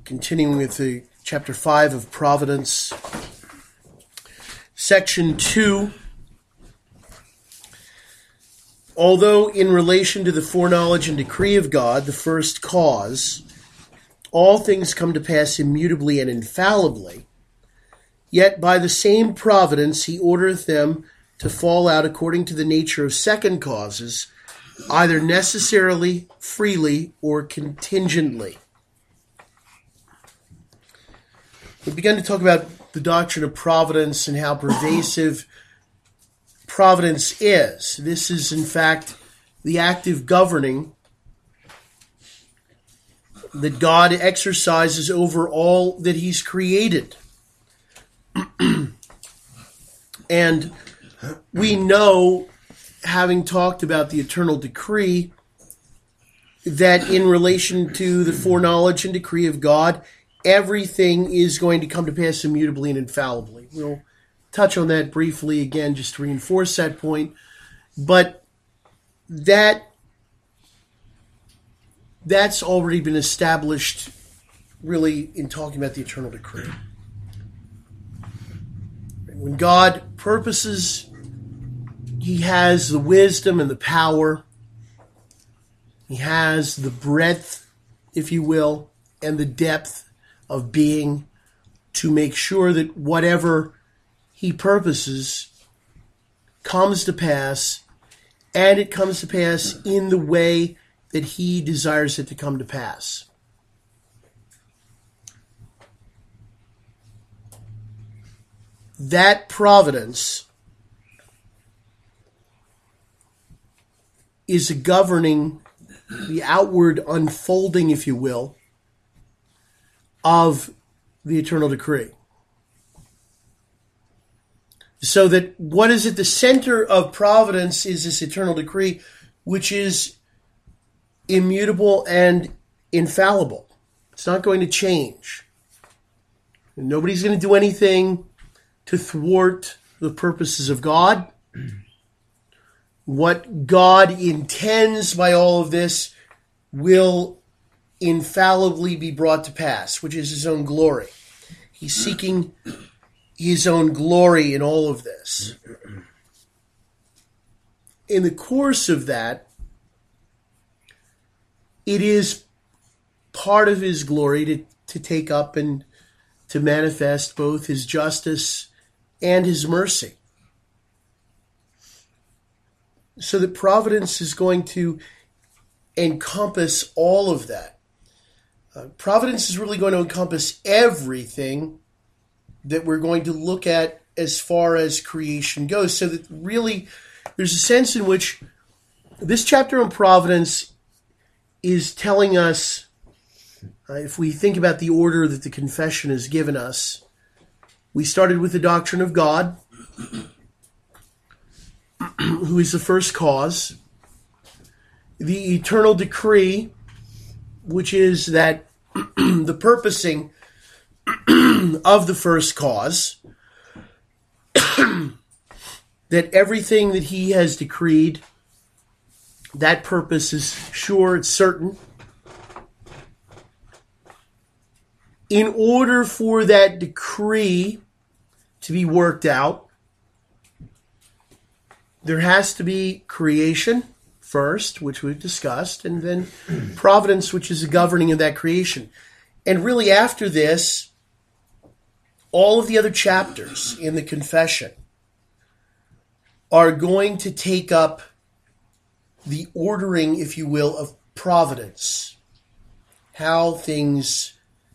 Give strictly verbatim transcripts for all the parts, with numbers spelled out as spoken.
continuing with the chapter five of Providence, section two. Although in relation to the foreknowledge and decree of God, the first cause, all things come to pass immutably and infallibly, yet by the same providence he ordereth them to fall out according to the nature of second causes, either necessarily, freely, or contingently. We began to talk about the doctrine of providence and how pervasive providence is. This is, in fact, the active governing that God exercises over all that he's created. And we know, having talked about the eternal decree, that in relation to the foreknowledge and decree of God, everything is going to come to pass immutably and infallibly. We'll touch on that briefly again just to reinforce that point. But that that's already been established really in talking about the eternal decree. When God purposes, he has the wisdom and the power. He has the breadth, if you will, and the depth of being to make sure that whatever he purposes comes to pass, and it comes to pass in the way that he desires it to come to pass. That providence is a governing, the outward unfolding, if you will, of the eternal decree. So that what is at the center of providence is this eternal decree, which is immutable and infallible. It's not going to change. And nobody's going to do anything to thwart the purposes of God. What God intends by all of this will infallibly be brought to pass, which is his own glory. He's seeking his own glory in all of this. In the course of that, it is part of his glory to, to take up and to manifest both his justice and his mercy. So that providence is going to encompass all of that. Uh, providence is really going to encompass everything that we're going to look at as far as creation goes. So that really there's a sense in which this chapter on providence is telling us, uh, if we think about the order that the confession has given us, we started with the doctrine of God, who is the first cause, the eternal decree, which is that the purposing of the first cause, that everything that he has decreed, that purpose is sure, it's certain. In order for that decree to be worked out, there has to be creation first, which we've discussed, and then providence, which is the governing of that creation. And really after this, all of the other chapters in the confession are going to take up the ordering, if you will, of providence, how things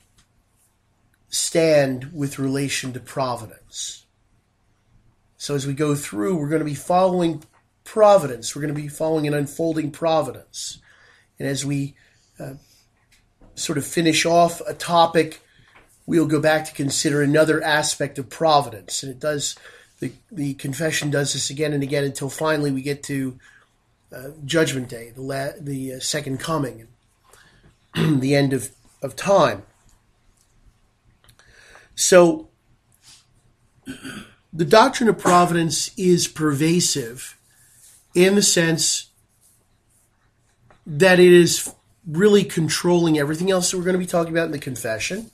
stand with relation to providence. So as we go through, we're going to be following providence. We're going to be following an unfolding providence. And as we uh, sort of finish off a topic, we'll go back to consider another aspect of providence. And it does, the, the confession does this again and again until finally we get to uh, Judgment Day, the, la- the uh, second coming, and the end of, of time. So the doctrine of providence is pervasive in the sense that it is really controlling everything else that we're going to be talking about in the confession.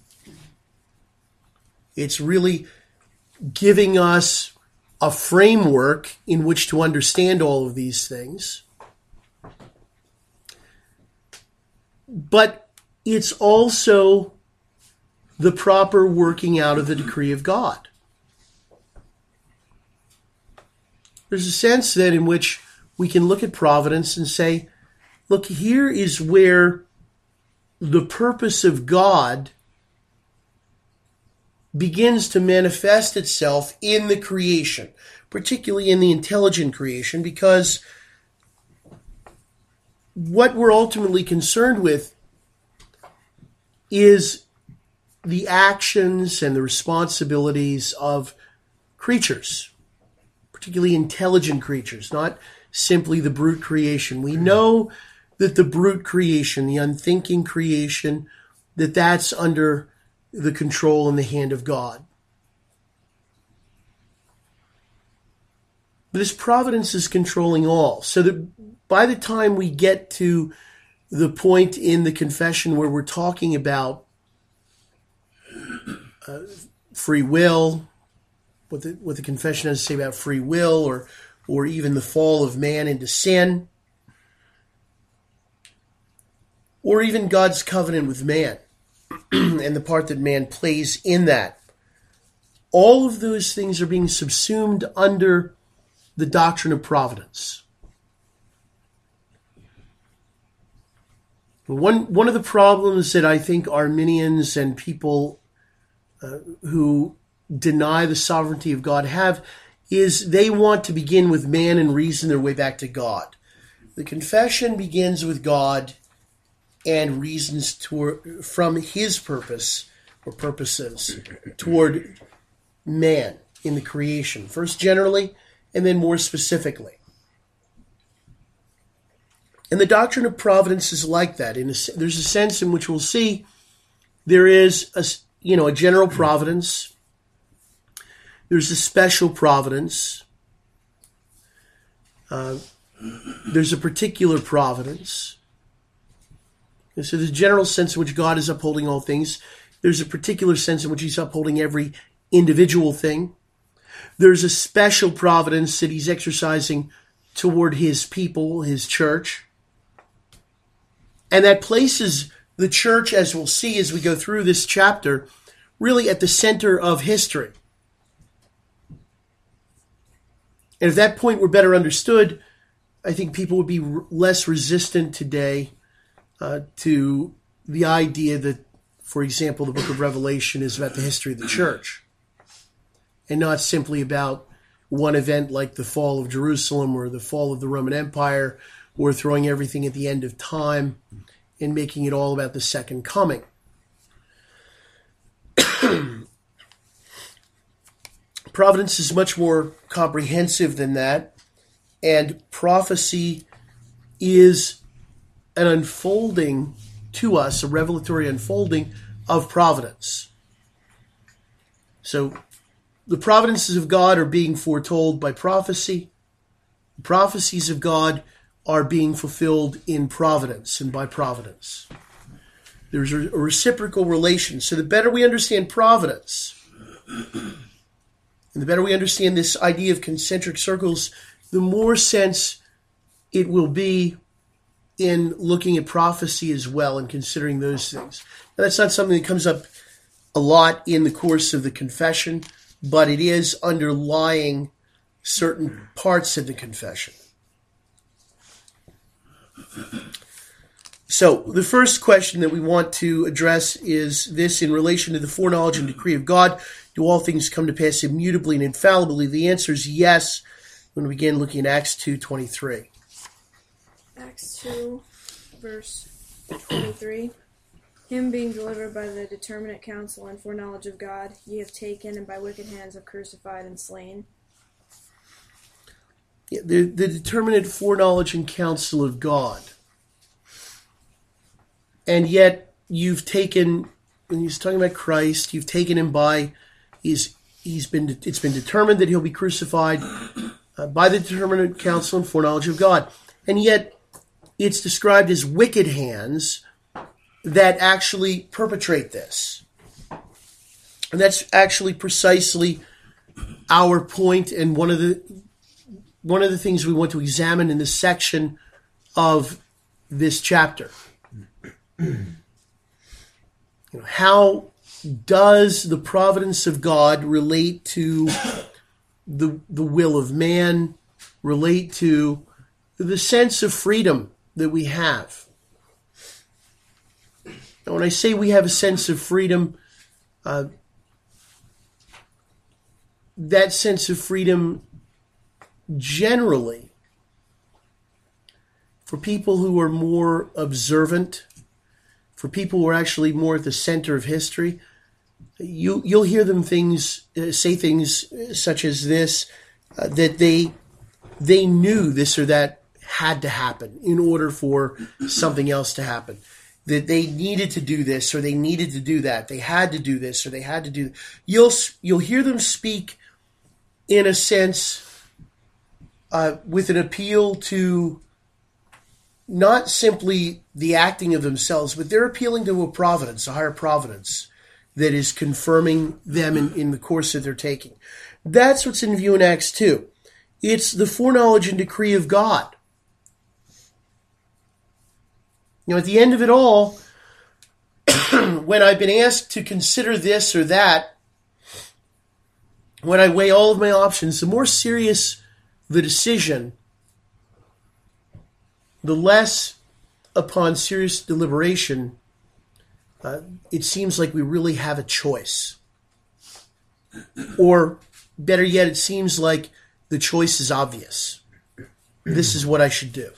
It's really giving us a framework in which to understand all of these things. But it's also the proper working out of the decree of God. There's a sense then in which we can look at providence and say, look, here is where the purpose of God begins to manifest itself in the creation, particularly in the intelligent creation, because what we're ultimately concerned with is the actions and the responsibilities of creatures, particularly intelligent creatures, not simply the brute creation. We know that the brute creation, the unthinking creation, that that's under the control and the hand of God. But this providence is controlling all. So that by the time we get to the point in the confession where we're talking about uh, free will, what the, what the confession has to say about free will, or, or even the fall of man into sin, or even God's covenant with man, and the part that man plays in that. All of those things are being subsumed under the doctrine of providence. One, one of the problems that I think Arminians and people uh, who deny the sovereignty of God have is they want to begin with man and reason their way back to God. The confession begins with God and reasons toward, from his purpose or purposes toward man in the creation, first generally and then more specifically. And the doctrine of providence is like that. In a, there's a sense in which we'll see there is a, you know, a general providence. There's a special providence. Uh, there's a particular providence. And so there's a general sense in which God is upholding all things. There's a particular sense in which he's upholding every individual thing. There's a special providence that he's exercising toward his people, his church. And that places the church, as we'll see as we go through this chapter, really at the center of history. And if that point were better understood, I think people would be less resistant today uh, to the idea that, for example, the book of Revelation is about the history of the church and not simply about one event like the fall of Jerusalem or the fall of the Roman Empire, or throwing everything at the end of time and making it all about the second coming. Providence is much more comprehensive than that, and prophecy is an unfolding to us, a revelatory unfolding of providence. So the providences of God are being foretold by prophecy. The prophecies of God are being fulfilled in providence and by providence. There's a reciprocal relation. So the better we understand providence, and the better we understand this idea of concentric circles, the more sense it will be in looking at prophecy as well and considering those things. Now, that's not something that comes up a lot in the course of the confession, but it is underlying certain parts of the confession. So the first question that we want to address is this: in relation to the foreknowledge and decree of God, do all things come to pass immutably and infallibly? The answer is yes, when we begin looking at Acts two twenty-three. Acts two, verse twenty-three. Him being delivered by the determinate counsel and foreknowledge of God, ye have taken, and by wicked hands have crucified and slain. Yeah, the, the determinate foreknowledge and counsel of God. And yet you've taken, when he's talking about Christ, you've taken him by, he's, he's been, it's been determined that he'll be crucified uh, by the determinate counsel and foreknowledge of God. And yet it's described as wicked hands that actually perpetrate this. And that's actually precisely our point, and one of the one of the things we want to examine in this section of this chapter. You know, how does the providence of God relate to the the will of man, relate to the sense of freedom that we have? Now, when I say we have a sense of freedom, uh, that sense of freedom generally, for people who are more observant, for people who are actually more at the center of history, you, you'll hear them things uh, say things such as this, uh, that they they knew this or that had to happen in order for something else to happen. That they needed to do this or they needed to do that. They had to do this or they had to do. You'll you'll hear them speak in a sense uh, with an appeal to not simply the acting of themselves, but they're appealing to a providence, a higher providence that is confirming them in, in the course that they're taking. That's what's in view in Acts two. It's the foreknowledge and decree of God. You know, at the end of it all, when I've been asked to consider this or that, when I weigh all of my options, the more serious the decision, the less, upon serious deliberation, uh, it seems like we really have a choice. Or, better yet, it seems like the choice is obvious. This is what I should do.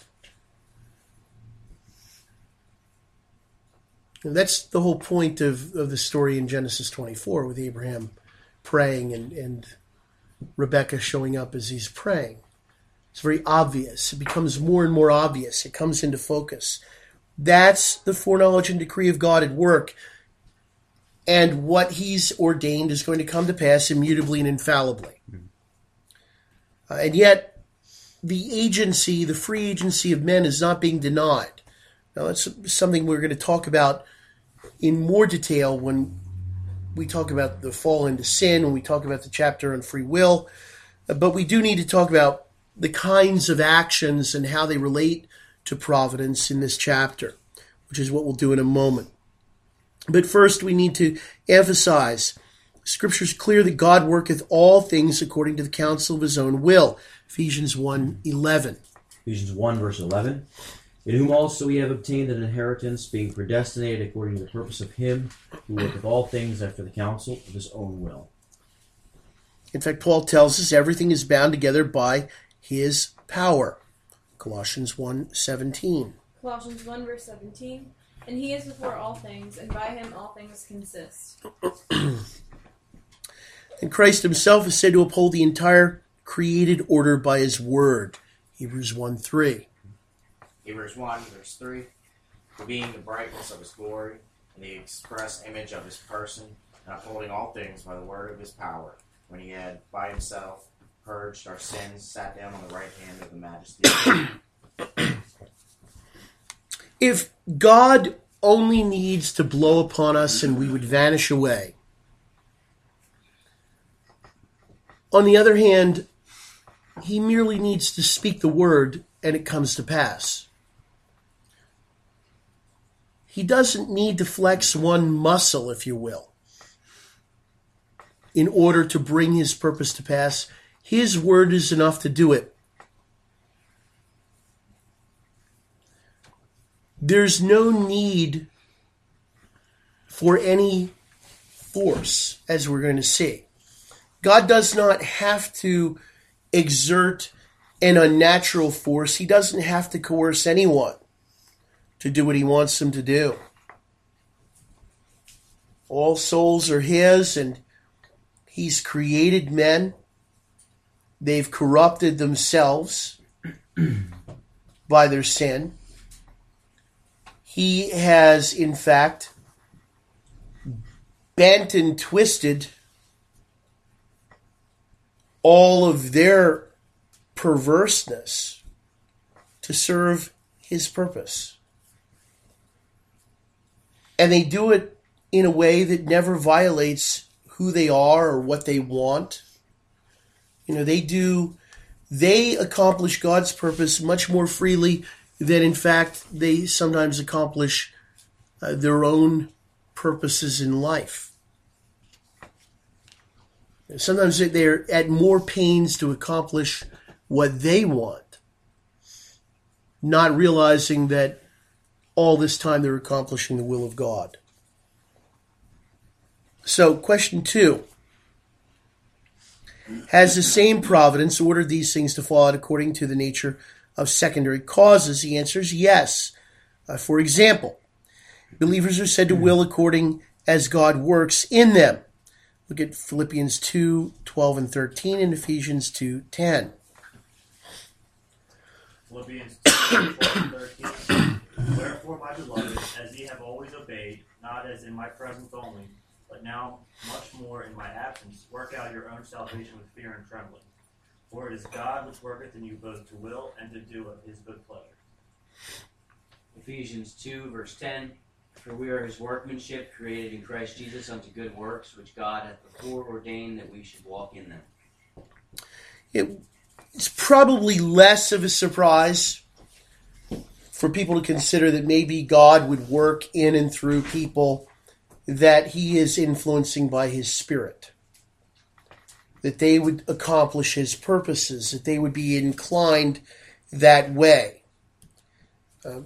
And that's the whole point of, of the story in Genesis twenty-four, with Abraham praying and, and Rebekah showing up as he's praying. It's very obvious. It becomes more and more obvious. It comes into focus. That's the foreknowledge and decree of God at work. And what he's ordained is going to come to pass immutably and infallibly. Uh, and yet, the agency, the free agency of men is not being denied. Now, that's something we're going to talk about in more detail when we talk about the fall into sin, when we talk about the chapter on free will. But we do need to talk about the kinds of actions and how they relate to providence in this chapter, which is what we'll do in a moment. But first, we need to emphasize Scripture is clear that God worketh all things according to the counsel of his own will. Ephesians one eleven. Ephesians one, verse eleven. In whom also we have obtained an inheritance, being predestinated according to the purpose of him who worketh all things after the counsel of his own will. In fact, Paul tells us everything is bound together by his power. Colossians one seventeen. Colossians one, verse seventeen. And he is before all things, and by him all things consist. And Christ himself is said to uphold the entire created order by his word. Hebrews one three. Hebrews one, verse three. For being the brightness of his glory, and the express image of his person, and upholding all things by the word of his power, when he had by himself purged our sins, sat down on the right hand of the majesty. If God only needs to blow upon us and we would vanish away. On the other hand, he merely needs to speak the word and it comes to pass. He doesn't need to flex one muscle, if you will, in order to bring his purpose to pass. His word is enough to do it. There's no need for any force, as we're going to see. God does not have to exert an unnatural force. He doesn't have to coerce anyone to do what he wants them to do. All souls are his, and he's created men. They've corrupted themselves by their sin. He has, in fact, bent and twisted all of their perverseness to serve his purpose. And they do it in a way that never violates who they are or what they want. You know, they do, they accomplish God's purpose much more freely than, in fact, they sometimes accomplish uh, their own purposes in life. Sometimes they're at more pains to accomplish what they want, not realizing that all this time they're accomplishing the will of God. So, question two. Has the same providence ordered these things to fall out according to the nature of secondary causes? The answer is yes. Uh, for example, believers are said to will according as God works in them. Look at Philippians two, twelve and thirteen and Ephesians two, ten. Philippians two, twelve and thirteen. Wherefore, my beloved, as ye have always obeyed, not as in my presence only, but now much more in my absence, work out your own salvation with fear and trembling. For it is God which worketh in you both to will and to do of his good pleasure. Ephesians two, verse ten. For we are his workmanship, created in Christ Jesus unto good works, which God hath before ordained that we should walk in them. It, it's probably less of a surprise for people to consider that maybe God would work in and through people that he is influencing by his Spirit, that they would accomplish his purposes, that they would be inclined that way. Uh,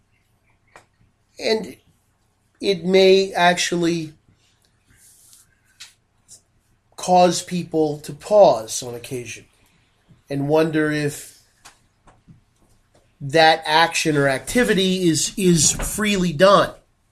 and it may actually cause people to pause on occasion and wonder if that action or activity is, is freely done.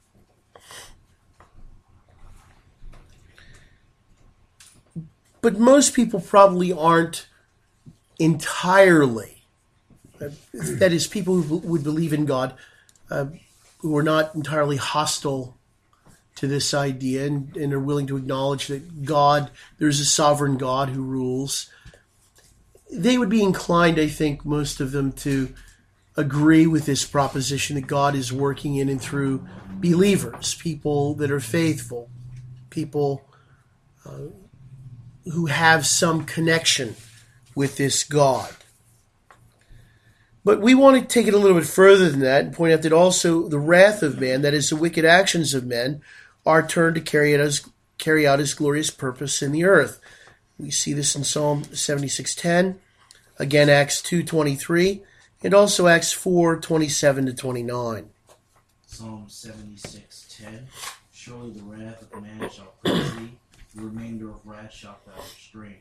But most people probably aren't entirely, uh, that is, people who would believe in God, uh, who are not entirely hostile to this idea and, and are willing to acknowledge that God, there's a sovereign God who rules. They would be inclined, I think, most of them, to agree with this proposition that God is working in and through believers, people that are faithful, people uh, who have some connection with this God. But we want to take it a little bit further than that and point out that also the wrath of man, that is the wicked actions of men, are turned to carry out his, carry out his glorious purpose in the earth. We see this in Psalm seventy-six ten, again Acts two twenty-three, and also Acts four twenty-seven to twenty-nine. Psalm seventy-six ten. Surely the wrath of man shall praise thee, the remainder of wrath shalt thou restrain.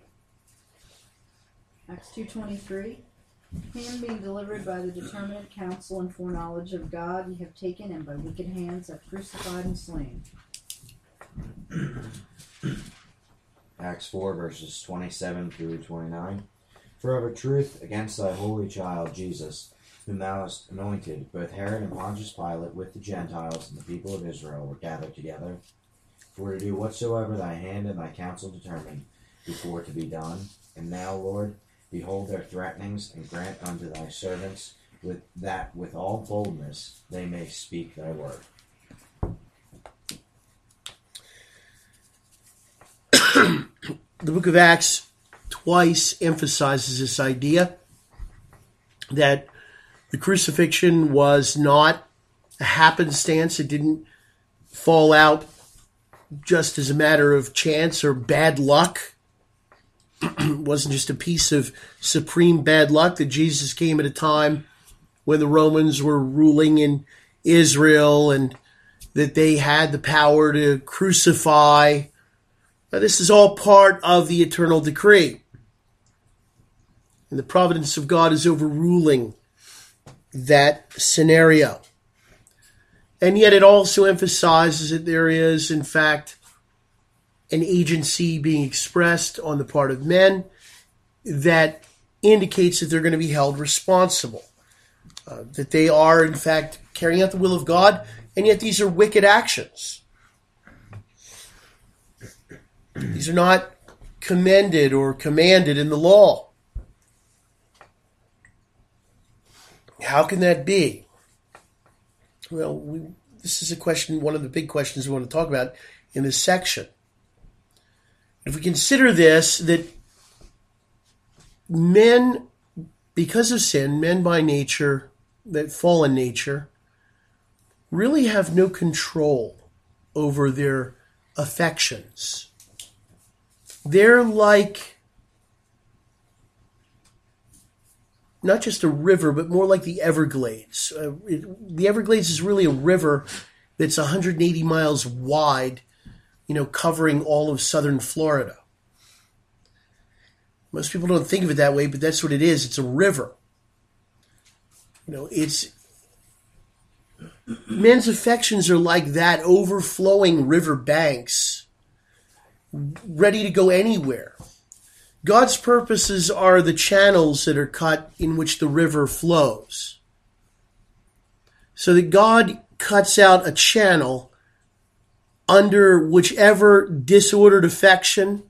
Acts two twenty-three. Him being delivered by the determinate counsel and foreknowledge of God, ye have taken, and by wicked hands have crucified and slain. Acts four, verses twenty-seven through twenty-nine. For of a truth against thy holy child Jesus, whom thou hast anointed, both Herod and Pontius Pilate with the Gentiles and the people of Israel were gathered together, for to do whatsoever thy hand and thy counsel determined before to be done. And now, Lord, behold their threatenings, and grant unto thy servants with that with all boldness they may speak thy word. The book of Acts twice emphasizes this idea that the crucifixion was not a happenstance. It didn't fall out just as a matter of chance or bad luck. It wasn't just a piece of supreme bad luck that Jesus came at a time when the Romans were ruling in Israel and that they had the power to crucify. Now, this is all part of the eternal decree. And the providence of God is overruling that scenario. And yet it also emphasizes that there is, in fact, an agency being expressed on the part of men that indicates that they're going to be held responsible. Uh, that they are, in fact, carrying out the will of God, and yet these are wicked actions. These are not commended or commanded in the law. How can that be? Well, we, this is a question, one of the big questions we want to talk about in this section. If we consider this, that men, because of sin, men by nature, that fallen nature, really have no control over their affections. They're like not just a river, but more like the Everglades. Uh, it, the Everglades is really a river that's one hundred eighty miles wide, you know, covering all of southern Florida. Most people don't think of it that way, but that's what it is. It's a river. You know, it's men's affections are like that, overflowing river banks, ready to go anywhere. God's purposes are the channels that are cut in which the river flows. So that God cuts out a channel under whichever disordered affection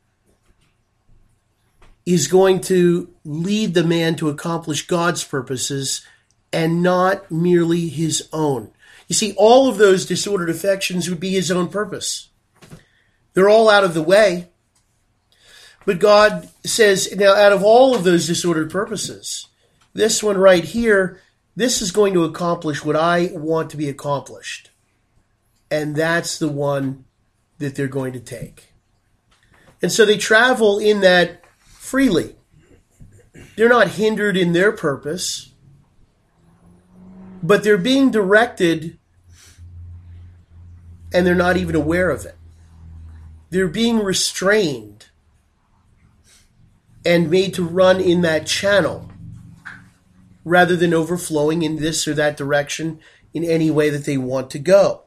is going to lead the man to accomplish God's purposes and not merely his own. You see, all of those disordered affections would be his own purpose. They're all out of the way. But God says, now out of all of those disordered purposes, this one right here, this is going to accomplish what I want to be accomplished. And that's the one that they're going to take. And so they travel in that freely. They're not hindered in their purpose, but they're being directed and they're not even aware of it. They're being restrained and made to run in that channel rather than overflowing in this or that direction in any way that they want to go.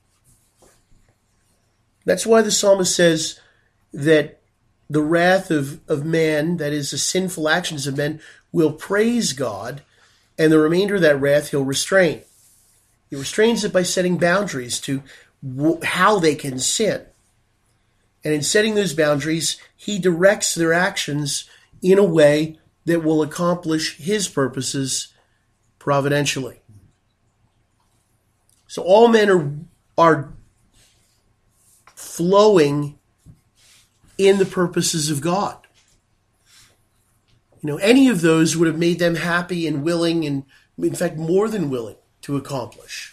That's why the psalmist says that the wrath of, of man, that is the sinful actions of men, will praise God, and the remainder of that wrath he'll restrain. He restrains it by setting boundaries to w- how they can sin. And in setting those boundaries, he directs their actions in a way that will accomplish his purposes providentially. So all men are, are flowing in the purposes of God. You know, any of those would have made them happy and willing, and in fact more than willing to accomplish.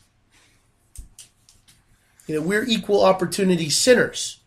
You know, we're equal opportunity sinners.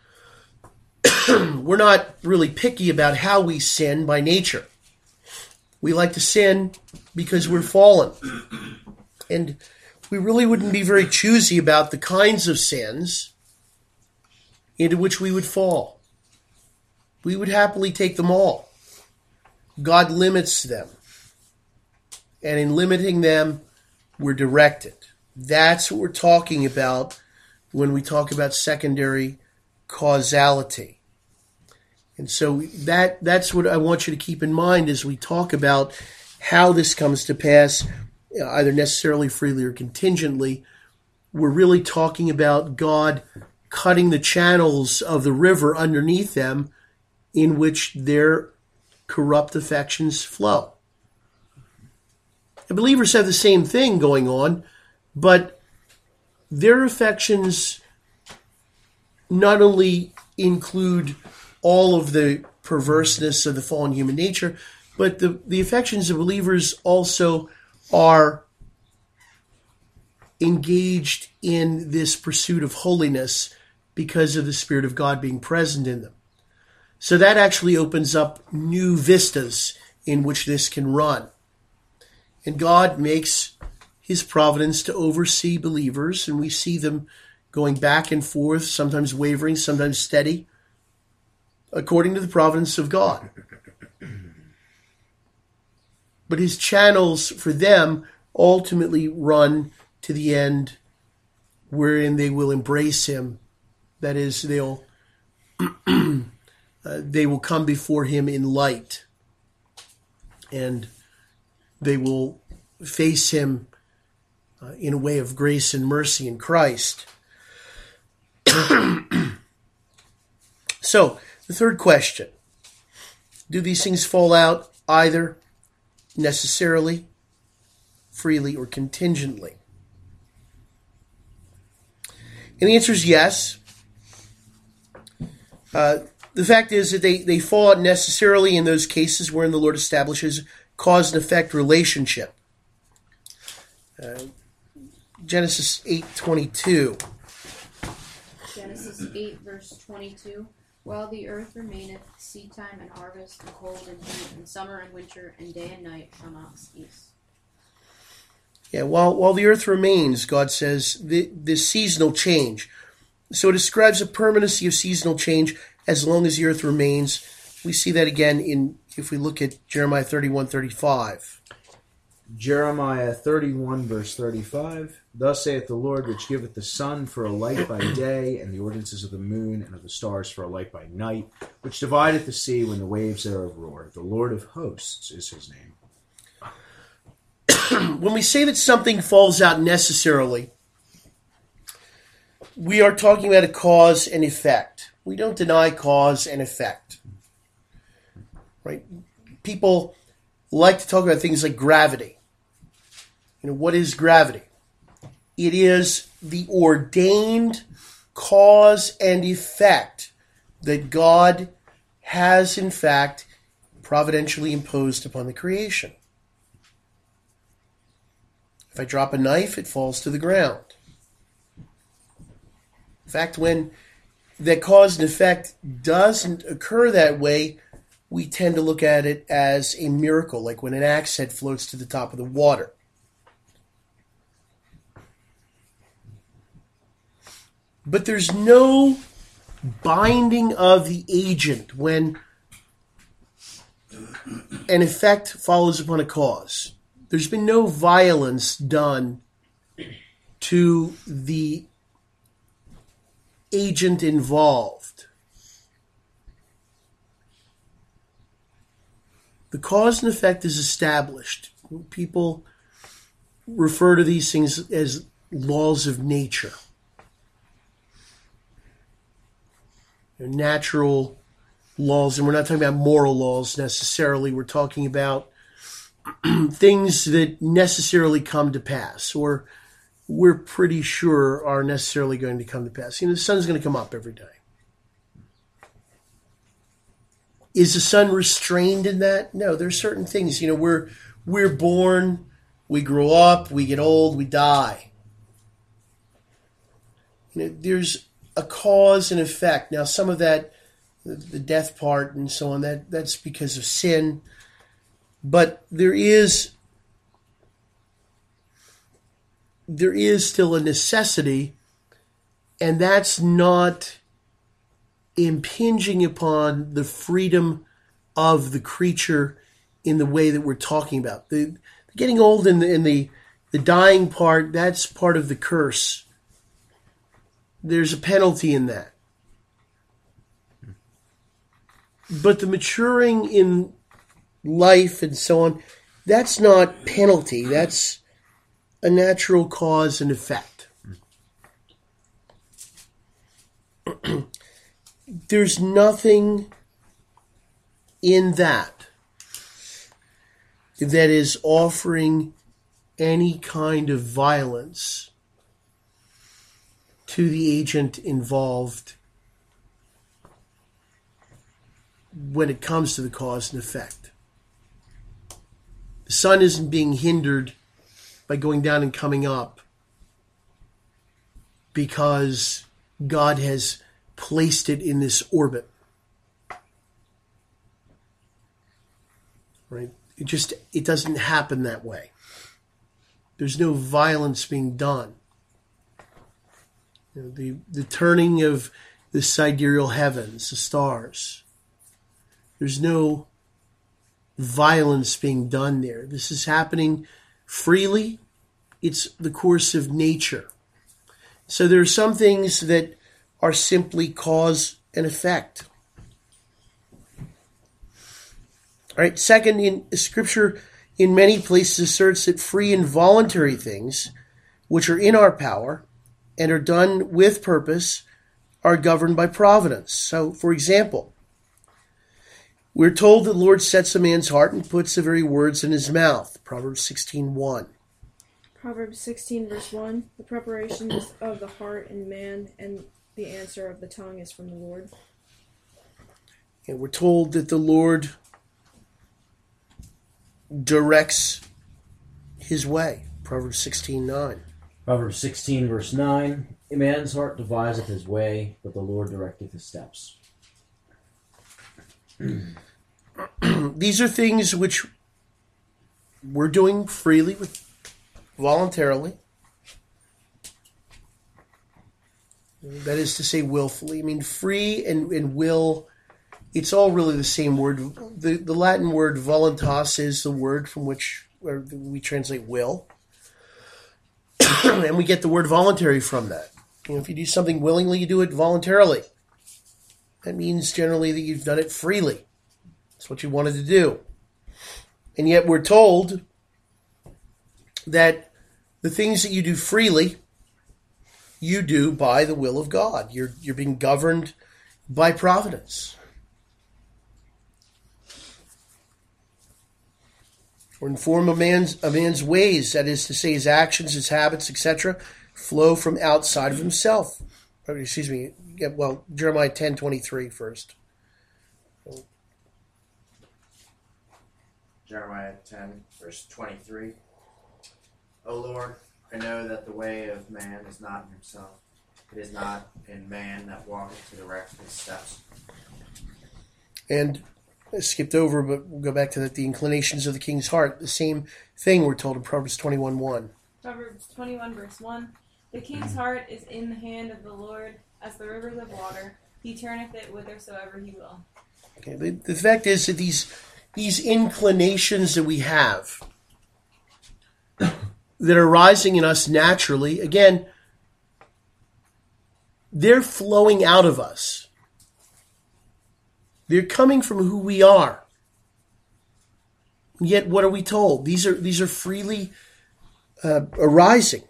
We're not really picky about how we sin by nature. We like to sin because we're fallen. And we really wouldn't be very choosy about the kinds of sins into which we would fall. We would happily take them all. God limits them. And in limiting them, we're directed. That's what we're talking about when we talk about secondary causality. And so that that's what I want you to keep in mind as we talk about how this comes to pass, either necessarily, freely, or contingently. We're really talking about God cutting the channels of the river underneath them in which their corrupt affections flow. And believers have the same thing going on, but their affections not only include all of the perverseness of the fallen human nature, but the, the affections of believers also are engaged in this pursuit of holiness because of the Spirit of God being present in them. So that actually opens up new vistas in which this can run. And God makes his providence to oversee believers, and we see them going back and forth, sometimes wavering, sometimes steady, according to the providence of God. But his channels for them ultimately run to the end wherein they will embrace him. That is, they'll uh, they will come before him in light, and they will face him uh, in a way of grace and mercy in Christ. So, the third question: do these things fall out either necessarily, freely, or contingently? And the answer is yes. Uh, the fact is that they, they fall out necessarily in those cases wherein the Lord establishes cause and effect relationship. Uh, Genesis eight twenty-two. Genesis eight, verse twenty-two. While the earth remaineth, seedtime and harvest, and cold and heat, and summer and winter, and day and night shall not cease. Yeah, while while the earth remains, God says, the, this seasonal change. So it describes a permanency of seasonal change as long as the earth remains. We see that again in if we look at Jeremiah thirty-one thirty-five. Jeremiah thirty-one, verse thirty-five. Thus saith the Lord, which giveth the sun for a light by day, and the ordinances of the moon and of the stars for a light by night, which divideth the sea when the waves thereof roar. The Lord of hosts is his name. When we say that something falls out necessarily, we are talking about a cause and effect. We don't deny cause and effect. Right? People like to talk about things like gravity. You know, what is gravity? It is the ordained cause and effect that God has, in fact, providentially imposed upon the creation. If I drop a knife, it falls to the ground. In fact, when that cause and effect doesn't occur that way, we tend to look at it as a miracle, like when an axe head floats to the top of the water. But there's no binding of the agent when an effect follows upon a cause. There's been no violence done to the agent involved. The cause and effect is established. People refer to these things as laws of nature. They're natural laws, and we're not talking about moral laws necessarily. We're talking about things that necessarily come to pass, or we're pretty sure are necessarily going to come to pass. You know, the sun's going to come up every day. Is the sun restrained in that? No, there's certain things. You know, we're we're born, we grow up, we get old, we die. You know, there's a cause and effect. Now, some of that, the death part and so on, that that's because of sin. But there is there is still a necessity, and that's not impinging upon the freedom of the creature in the way that we're talking about. The, the getting old and the, and the the dying part, that's part of the curse. There's a penalty in that. But the maturing in life and so on, that's not penalty. That's a natural cause and effect. There's nothing in that that is offering any kind of violence to the agent involved when it comes to the cause and effect. The sun isn't being hindered by going down and coming up because God has placed it in this orbit. Right? It just, it doesn't happen that way. There's no violence being done. You know, the, the turning of the sidereal heavens, the stars. There's no violence being done there. This is happening freely. It's the course of nature. So there are some things that are simply cause and effect. All right. Second, in Scripture, in many places asserts that free and voluntary things, which are in our power and are done with purpose, are governed by providence. So, for example, we're told that the Lord sets a man's heart and puts the very words in his mouth. Proverbs sixteen one. Proverbs sixteen, verse one. The preparations of the heart in man and the answer of the tongue is from the Lord. And we're told that the Lord directs his way. Proverbs sixteen, nine. Proverbs sixteen, verse nine. A man's heart deviseth his way, but the Lord directeth his steps. These are things which we're doing freely, with, voluntarily. That is to say, willfully. I mean, free and, and will, it's all really the same word. The, the Latin word voluntas is the word from which where we translate will. And we get the word voluntary from that. You know, if you do something willingly, you do it voluntarily. That means generally that you've done it freely. It's what you wanted to do. And yet we're told that the things that you do freely, you do by the will of God. You're you're being governed by providence. Or inform a man's a man's ways, that is to say, his actions, his habits, et cetera, flow from outside of himself. Or, excuse me. Yeah, well, Jeremiah ten twenty three first. Jeremiah ten, verse twenty-three. O Lord, I know that the way of man is not in himself. It is not in man that walketh to direct his steps. And I skipped over, but we'll go back to that. The inclinations of the king's heart. The same thing we're told in Proverbs twenty-one, one. Proverbs twenty-one, verse one. The king's heart is in the hand of the Lord, as the rivers of water. He turneth it whithersoever he will. Okay. The, the fact is that these these inclinations that we have that are rising in us naturally, again, they're flowing out of us. They're coming from who we are. Yet, what are we told? These are these are freely uh, arising.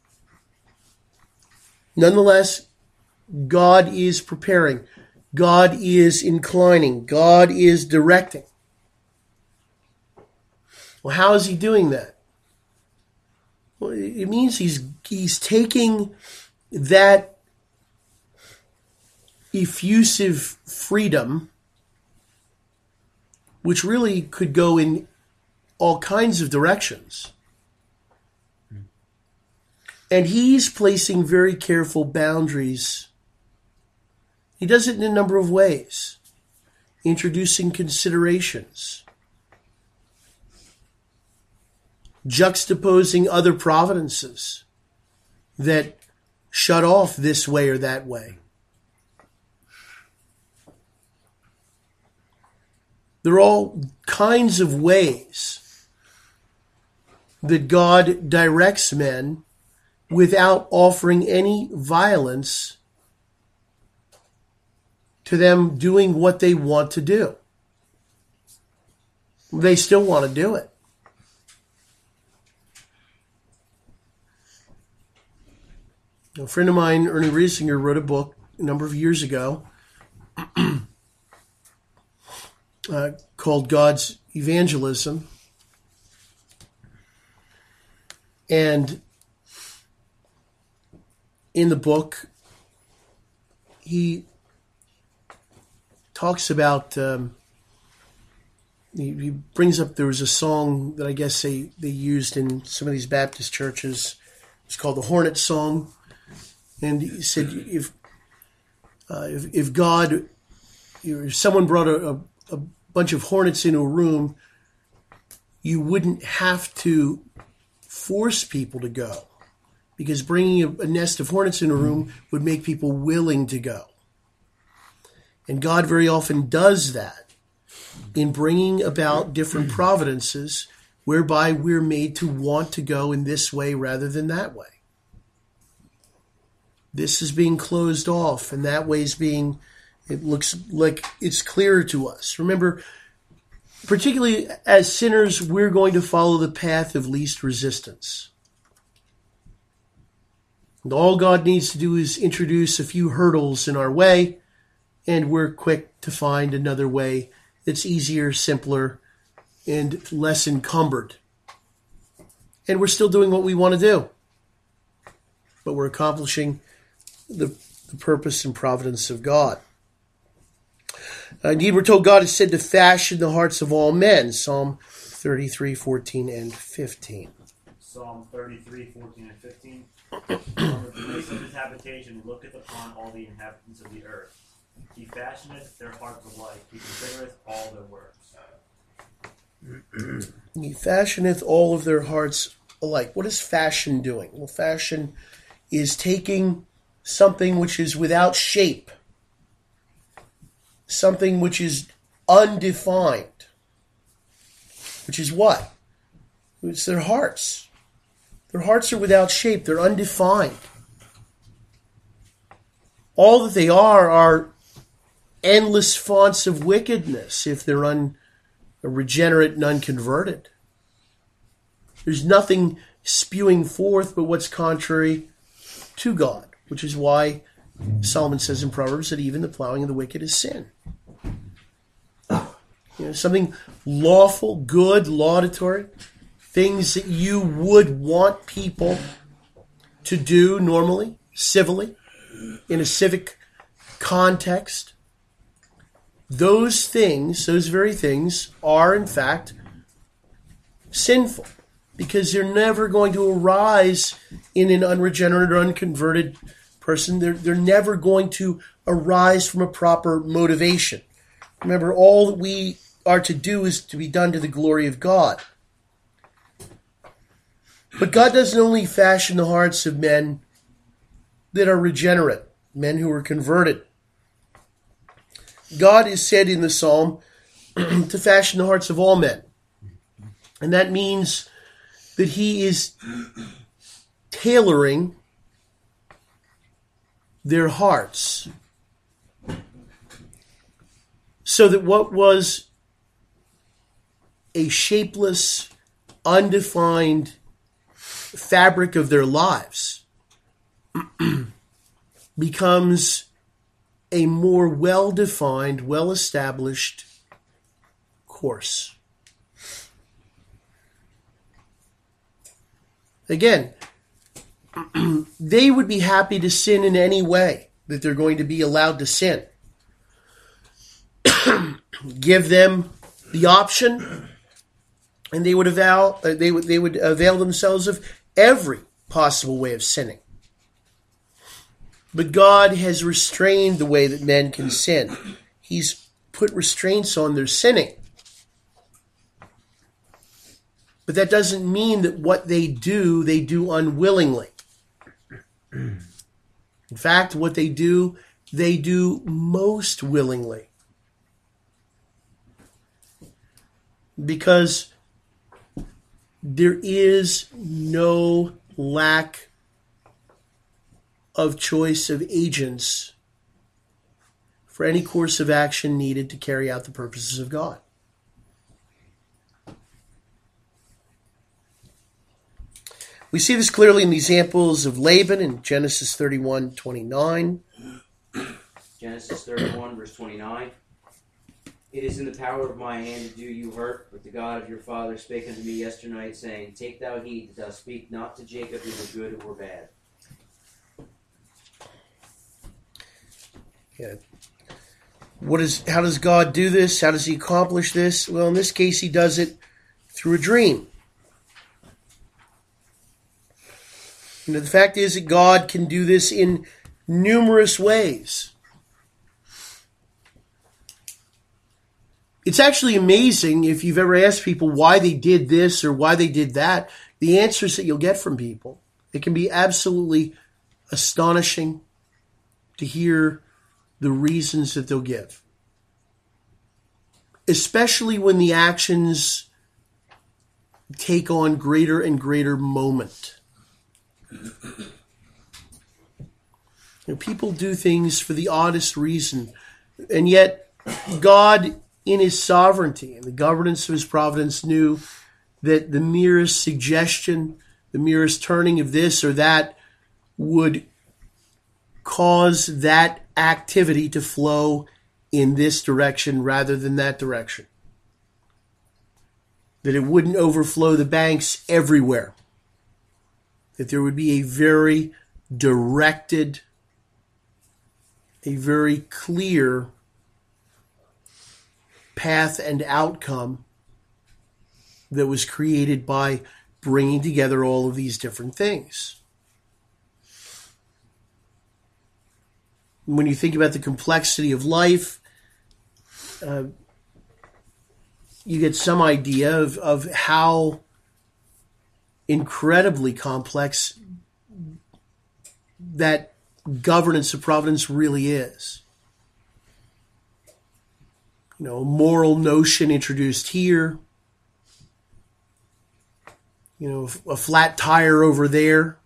Nonetheless, God is preparing. God is inclining. God is directing. Well, how is he doing that? Well, it means he's he's taking that effusive freedom, which really could go in all kinds of directions. And he's placing very careful boundaries. He does it in a number of ways, introducing considerations, juxtaposing other providences that shut off this way or that way. There are all kinds of ways that God directs men without offering any violence to them doing what they want to do. They still want to do it. A friend of mine, Ernie Riesinger, wrote a book a number of years ago uh, called God's Evangelism. And in the book, he talks about, um, he, he brings up, there was a song that I guess they, they used in some of these Baptist churches. It's called the Hornet Song. And he said, if uh, if, if God, if someone brought a, a, a bunch of hornets into a room, you wouldn't have to force people to go, because bringing a, a nest of hornets in a room would make people willing to go. And God very often does that in bringing about different providences whereby we're made to want to go in this way rather than that way. This is being closed off, and that way is being, it looks like it's clearer to us. Remember, particularly as sinners, we're going to follow the path of least resistance. And all God needs to do is introduce a few hurdles in our way, and we're quick to find another way that's easier, simpler, and less encumbered. and we're still doing what we want to do. But we're accomplishing the, the purpose and providence of God. Uh, indeed, we're told God has said to fashion the hearts of all men. Psalm thirty-three, fourteen, and fifteen. Psalm thirty-three, fourteen, and fifteen. On the place of his habitation looketh upon all the inhabitants of the earth. He fashioneth their hearts alike. He considereth all their works. He fashioneth all of their hearts alike. What is fashion doing? Well, fashion is taking something which is without shape, something which is undefined, which is what? It's their hearts. Their hearts are without shape. They're undefined. All that they are are endless fonts of wickedness if they're un, regenerate and unconverted. There's nothing spewing forth but what's contrary to God, which is why Solomon says in Proverbs that even the plowing of the wicked is sin. You know, something lawful, good, laudatory, things that you would want people to do normally, civilly, in a civic context. Those things, those very things, are in fact sinful because they're never going to arise in an unregenerate or unconverted person. They're, they're never going to arise from a proper motivation. Remember, all that we are to do is to be done to the glory of God. But God doesn't only fashion the hearts of men that are regenerate, men who are converted. God is said in the psalm to fashion the hearts of all men. And that means that he is tailoring their hearts so that what was a shapeless, undefined fabric of their lives becomes a more well-defined, well-established course. Again, they would be happy to sin in any way that they're going to be allowed to sin. Give them the option, and they would avail they would they would avail themselves of every possible way of sinning. But God has restrained the way that men can sin. He's put restraints on their sinning. But that doesn't mean that what they do, they do unwillingly. In fact, what they do, they do most willingly. Because there is no lack of choice of agents for any course of action needed to carry out the purposes of God. We see this clearly in the examples of Laban in Genesis thirty-one twenty-nine. Genesis thirty-one, verse twenty-nine. It is in the power of my hand to do you hurt, but the God of your father spake unto me yesternight, saying, Take thou heed that thou speak not to Jacob either good or bad. Yeah. What is? How does God do this? How does he accomplish this? Well, in this case, he does it through a dream. You know, the fact is that God can do this in numerous ways. It's actually amazing if you've ever asked people why they did this or why they did that, the answers that you'll get from people. It can be absolutely astonishing to hear the reasons that they'll give. Especially when the actions take on greater and greater moment. You know, people do things for the oddest reason, and yet God, in his sovereignty and the governance of his providence, knew that the merest suggestion, the merest turning of this or that would cause that activity to flow in this direction rather than that direction. That it wouldn't overflow the banks everywhere. that there would be a very directed, a very clear path and outcome that was created by bringing together all of these different things. When you think about the complexity of life, uh, you get some idea of, of how incredibly complex that governance of providence really is. You know, a moral notion introduced here. You know, a flat tire over there.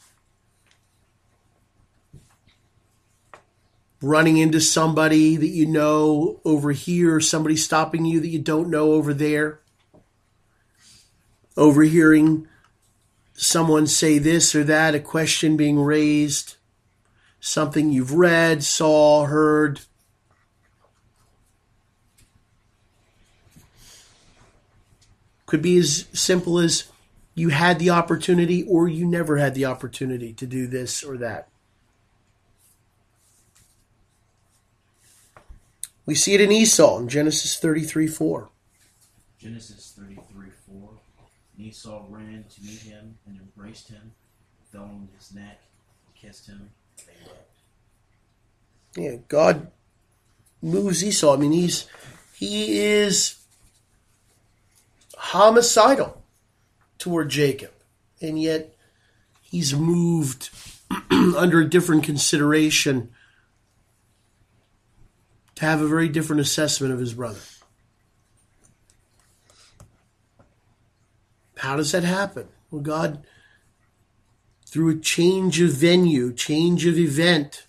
Running into somebody that you know over here, somebody stopping you that you don't know over there. Overhearing someone say this or that, a question being raised, something you've read, saw, heard. Could be as simple as you had the opportunity or you never had the opportunity to do this or that. We see it in Esau in Genesis thirty-three four. Genesis thirty-three four. And Esau ran to meet him and embraced him, fell on his neck, kissed him, and they wept. Yeah, God moves Esau. I mean, he's he is homicidal toward Jacob, and yet he's moved under a different consideration to have a very different assessment of his brother. How does that happen? Well, God, through a change of venue, change of event,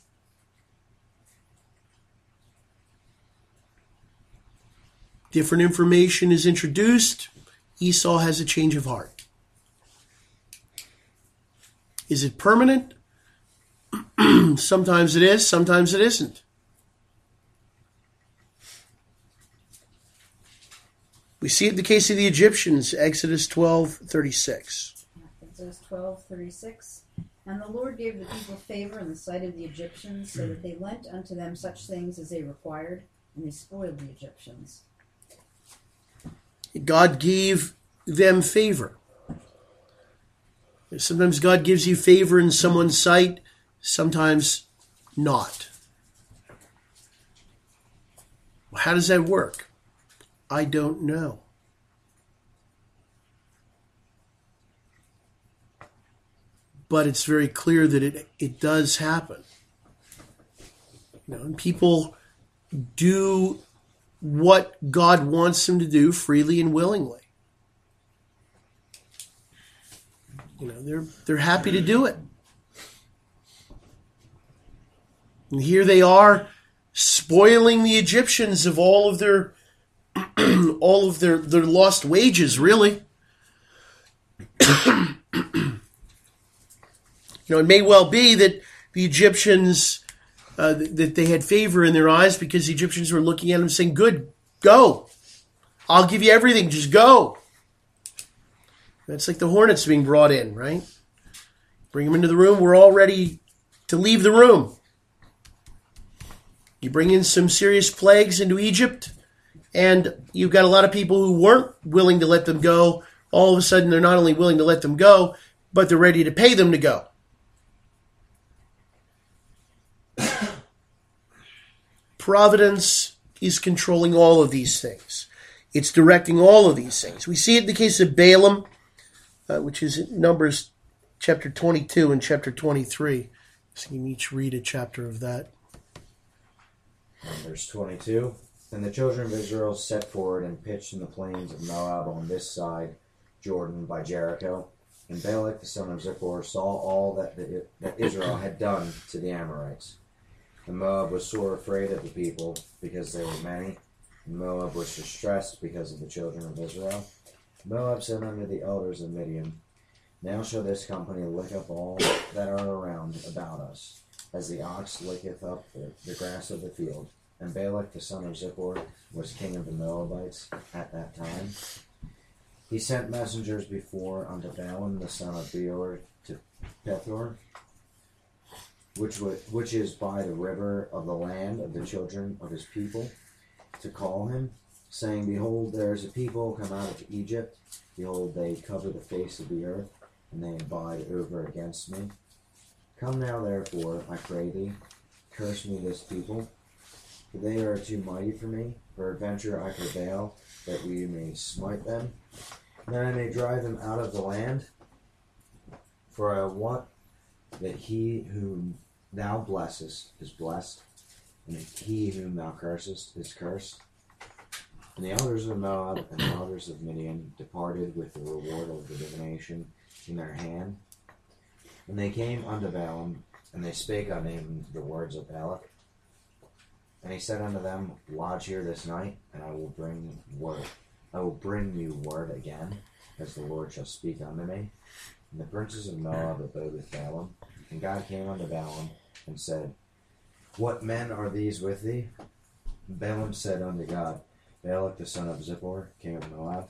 different information is introduced. Esau has a change of heart. Is it permanent? Sometimes it is, sometimes it isn't. We see it in the case of the Egyptians, Exodus twelve thirty-six. Exodus twelve thirty-six. And the Lord gave the people favor in the sight of the Egyptians, so that they lent unto them such things as they required, and they spoiled the Egyptians. God gave them favor. Sometimes God gives you favor in someone's sight, sometimes not. How does that work? I don't know. But it's very clear that it, it does happen. You know, and people do what God wants them to do freely and willingly. You know, they're they're happy to do it. And here they are spoiling the Egyptians of all of their all of their, their lost wages, really. You know, it may well be that the Egyptians, uh, that they had favor in their eyes because the Egyptians were looking at them saying, good, go. I'll give you everything, just go. That's like the hornets being brought in, right? Bring them into the room, we're all ready to leave the room. You bring in some serious plagues into Egypt, and you've got a lot of people who weren't willing to let them go. All of a sudden, they're not only willing to let them go, but they're ready to pay them to go. Providence is controlling all of these things. It's directing all of these things. We see it in the case of Balaam, uh, which is in Numbers chapter twenty-two and chapter twenty-three. So you can each read a chapter of that. Verse twenty-two. Then the children of Israel set forward and pitched in the plains of Moab on this side Jordan by Jericho. And Balak the son of Zippor saw all that, the, that Israel had done to the Amorites. And Moab was sore afraid of the people, because they were many. And Moab was distressed because of the children of Israel. Moab said unto the elders of Midian, Now shall this company lick up all that are around about us, as the ox licketh up the, the grass of the field. And Balak the son of Zippor was king of the Moabites at that time. He sent messengers before unto Balaam the son of Beor to Pethor, which wa- which is by the river of the land of the children of his people, to call him, saying, Behold, there is a people come out of Egypt. Behold, they cover the face of the earth, and they abide over against me. Come now, therefore, I pray thee, curse me this people, for they are too mighty for me. Peradventure I prevail, that we may smite them, and that I may drive them out of the land. For I want that he whom thou blessest is blessed, and that he whom thou cursest is cursed. And the elders of Moab and the elders of Midian departed with the reward of the divination in their hand. And they came unto Balaam, and they spake unto him the words of Balak. And he said unto them, Lodge here this night, and I will bring word. I will bring you word again, as the Lord shall speak unto me. And the princes of Moab abode with Balaam. And God came unto Balaam, and said, What men are these with thee? And Balaam said unto God, Balak the son of Zippor, king of Moab,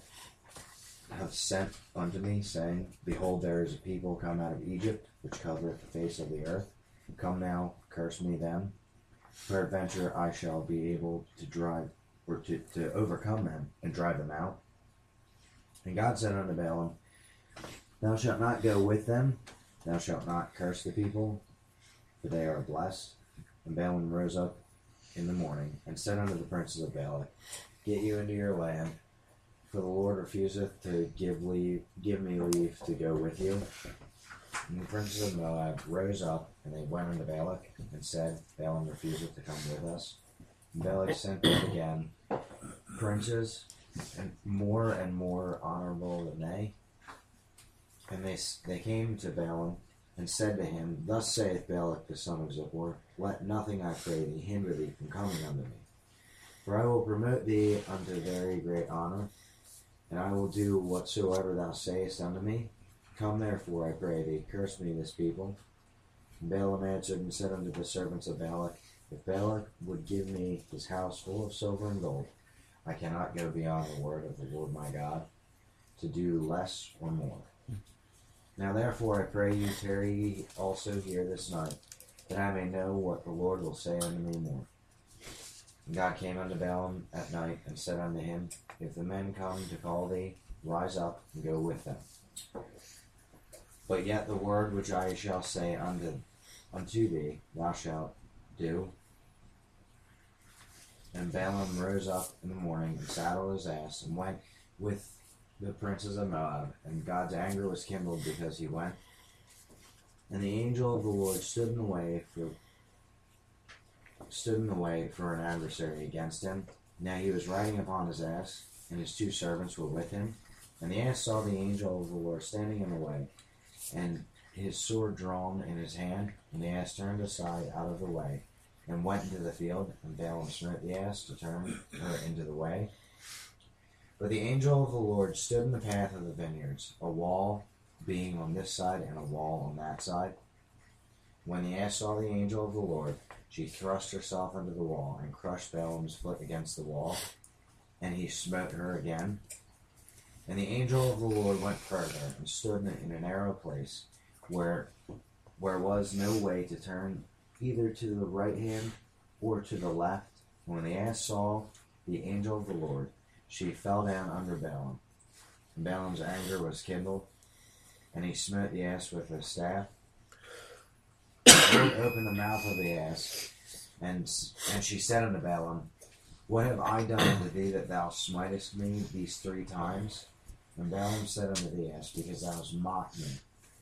hath sent unto me, saying, Behold, there is a people come out of Egypt, which covereth the face of the earth. Come now, curse me them. Peradventure I shall be able to drive, or to, to overcome them, and drive them out. And God said unto Balaam, Thou shalt not go with them, thou shalt not curse the people, for they are blessed. And Balaam rose up in the morning, and said unto the princes of Balak, Get you into your land, for the Lord refuseth to give leave, give me leave to go with you. And the princes of Moab rose up, and they went unto Balak, and said, Balaam refuseth to come with us. And Balak sent them again princes, and more and more honorable than they. And they they came to Balaam, and said to him, Thus saith Balak the son of Zippor, Let nothing, I pray thee, hinder thee from coming unto me. For I will promote thee unto very great honor, and I will do whatsoever thou sayest unto me. Come therefore, I pray thee, curse me this people. And Balaam answered and said unto the servants of Balak, If Balak would give me his house full of silver and gold, I cannot go beyond the word of the Lord my God, to do less or more. Now therefore I pray you, tarry ye also here this night, that I may know what the Lord will say unto me more. And God came unto Balaam at night, and said unto him, If the men come to call thee, rise up and go with them. But yet the word which I shall say unto, unto thee, thou shalt do. And Balaam rose up in the morning, and saddled his ass, and went with the princes of Moab. And God's anger was kindled because he went. And the angel of the Lord stood in the way for stood in the way for an adversary against him. Now he was riding upon his ass, and his two servants were with him. And the ass saw the angel of the Lord standing in the way, and his sword drawn in his hand. And the ass turned aside out of the way, and went into the field. And Balaam smote the ass to turn her into the way. But the angel of the Lord stood in the path of the vineyards, a wall being on this side and a wall on that side. When the ass saw the angel of the Lord, she thrust herself into the wall, and crushed Balaam's foot against the wall, and he smote her again. And the angel of the Lord went further, and stood in a narrow place, where where was no way to turn either to the right hand or to the left. When the ass saw the angel of the Lord, she fell down under Balaam. And Balaam's anger was kindled, and he smote the ass with his staff. The Lord opened the mouth of the ass, and and she said unto Balaam, What have I done unto thee that thou smitest me these three times? And Balaam said unto the ass, Because thou hast mocked me.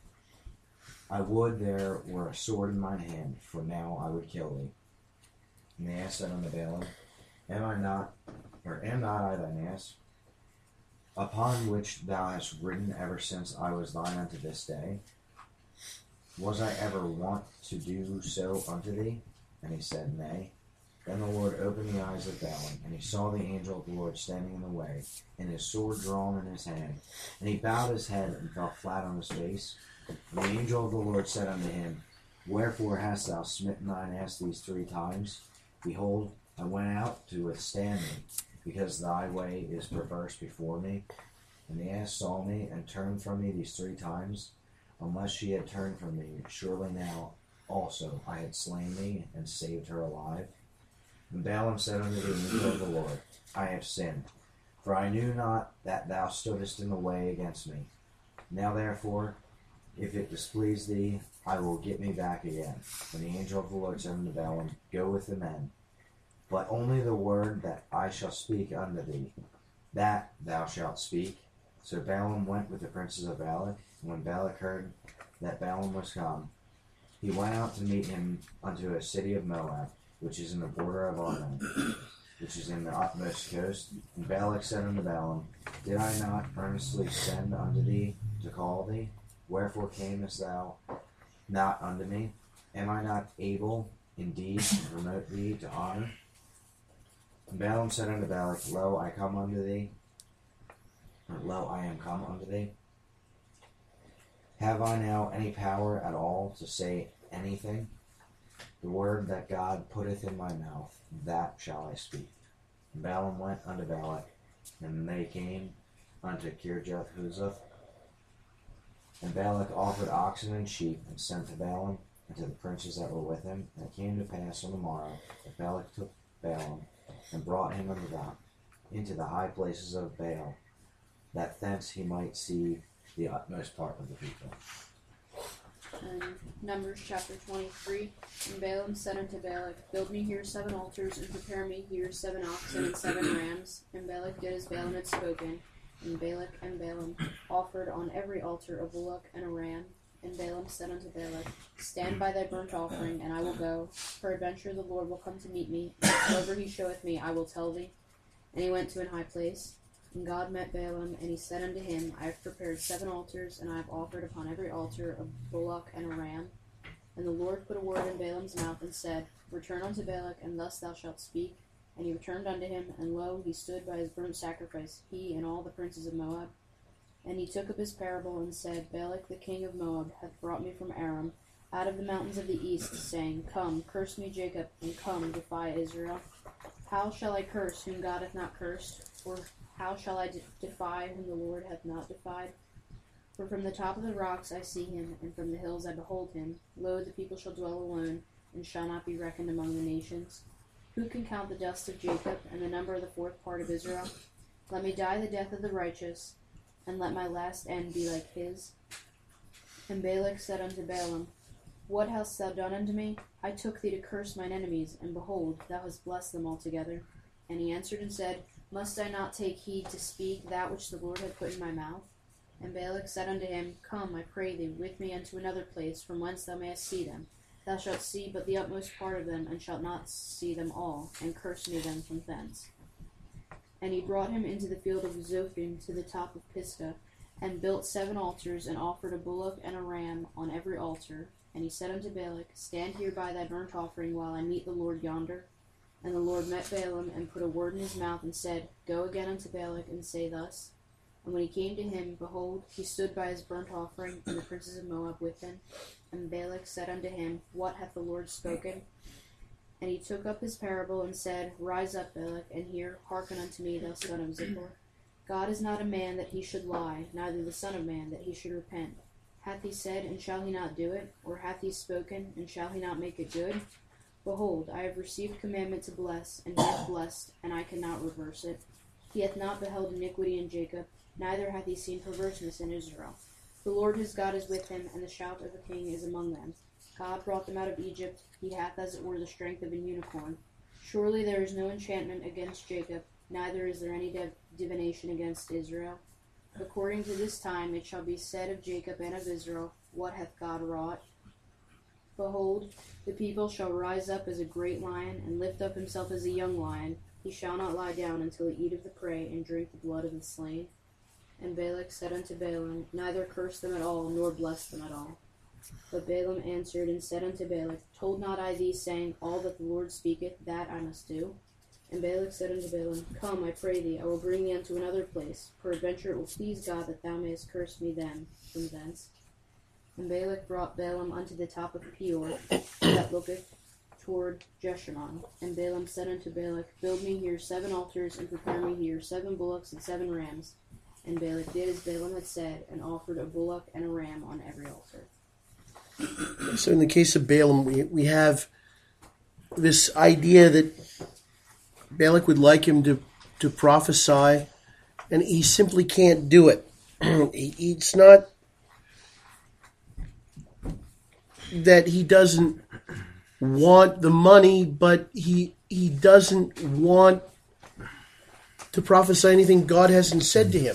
I would there were a sword in mine hand, for now I would kill thee. And the ass said unto Balaam, Am I not, or am not I thine ass, upon which thou hast ridden ever since I was thine unto this day? Was I ever wont to do so unto thee? And he said, Nay. Then the Lord opened the eyes of Balaam, and he saw the angel of the Lord standing in the way, and his sword drawn in his hand. And he bowed his head and fell flat on his face. And the angel of the Lord said unto him, Wherefore hast thou smitten thine ass these three times? Behold, I went out to withstand thee, because thy way is perverse before me. And the ass saw me, and turned from me these three times. unless she had turned from me, surely now also I had slain thee, and saved her alive. And Balaam said unto the angel of the Lord, I have sinned, for I knew not that thou stoodest in the way against me. Now therefore, if it displease thee, I will get me back again. And the angel of the Lord said unto Balaam, Go with the men, but only the word that I shall speak unto thee, that thou shalt speak. So Balaam went with the princes of Balak. And when Balak heard that Balaam was come, he went out to meet him unto a city of Moab, which is in the border of Arnon, which is in the utmost coast. And Balak said unto Balaam, Did I not earnestly send unto thee to call thee? Wherefore camest thou not unto me? Am I not able indeed to promote thee to honor? And Balaam said unto Balak, Lo, I come unto thee, or lo, I am come unto thee. Have I now any power at all to say anything? The word that God putteth in my mouth, that shall I speak. And Balaam went unto Balak, and they came unto Kirjath-Huzoth. And Balak offered oxen and sheep, and sent to Balaam, and to the princes that were with him. And it came to pass on the morrow, that Balak took Balaam, and brought him unto the, into the high places of Baal, that thence he might see the utmost part of the people. And Numbers chapter twenty-three. And Balaam said unto Balak, Build me here seven altars, and prepare me here seven oxen and seven rams. And Balak did as Balaam had spoken. And Balak and Balaam offered on every altar a bullock and a ram. And Balaam said unto Balak, Stand by thy burnt offering, and I will go. Peradventure the Lord will come to meet me, and whatsoever he showeth me I will tell thee. And he went to an high place. And God met Balaam, and he said unto him, I have prepared seven altars, and I have offered upon every altar a bullock and a ram. And the Lord put a word in Balaam's mouth, and said, Return unto Balak, and thus thou shalt speak. And he returned unto him, and lo, he stood by his burnt sacrifice, he and all the princes of Moab. And he took up his parable, and said, Balak the king of Moab hath brought me from Aram, out of the mountains of the east, saying, Come, curse me Jacob, and come, defy Israel. How shall I curse whom God hath not cursed? Or how shall I de- defy whom the Lord hath not defied? For from the top of the rocks I see him, and from the hills I behold him. Lo, the people shall dwell alone, and shall not be reckoned among the nations. Who can count the dust of Jacob, and the number of the fourth part of Israel? Let me die the death of the righteous, and let my last end be like his. And Balak said unto Balaam, What hast thou done unto me? I took thee to curse mine enemies, and behold, thou hast blessed them altogether. And he answered and said, Must I not take heed to speak that which the Lord hath put in my mouth? And Balak said unto him, Come, I pray thee, with me unto another place, from whence thou mayest see them. Thou shalt see but the utmost part of them, and shalt not see them all, and curse me them from thence. And he brought him into the field of Zophim to the top of Pisgah, and built seven altars, and offered a bullock and a ram on every altar. And he said unto Balak, Stand here by thy burnt offering, while I meet the Lord yonder. And the Lord met Balaam, and put a word in his mouth, and said, Go again unto Balak, and say thus. And when he came to him, behold, he stood by his burnt offering, and the princes of Moab with him. And Balak said unto him, What hath the Lord spoken? And he took up his parable, and said, Rise up, Balak, and hear, hearken unto me, thou son of Zippor. God is not a man that he should lie, neither the son of man that he should repent. Hath he said, and shall he not do it? Or hath he spoken, and shall he not make it good? Behold, I have received commandment to bless, and he hath blessed, and I cannot reverse it. He hath not beheld iniquity in Jacob, neither hath he seen perverseness in Israel. The Lord his God is with him, and the shout of a king is among them. God brought them out of Egypt, he hath as it were the strength of an unicorn. Surely there is no enchantment against Jacob, neither is there any div- divination against Israel. According to this time it shall be said of Jacob and of Israel, What hath God wrought? Behold, the people shall rise up as a great lion, and lift up himself as a young lion. He shall not lie down until he eat of the prey, and drink the blood of the slain. And Balak said unto Balaam, Neither curse them at all, nor bless them at all. But Balaam answered and said unto Balak, Told not I thee, saying, All that the Lord speaketh, that I must do? And Balak said unto Balaam, Come, I pray thee, I will bring thee unto another place. Peradventure it will please God that thou mayest curse me then from thence. And Balak brought Balaam unto the top of Peor, that looketh toward Jeshimon. And Balaam said unto Balak, Build me here seven altars, and prepare me here seven bullocks and seven rams. And Balak did as Balaam had said, and offered a bullock and a ram on every altar. So in the case of Balaam, we, we have this idea that Balak would like him to, to prophesy, and he simply can't do it. It's not that he doesn't want the money, but he he doesn't want to prophesy anything God hasn't said to him.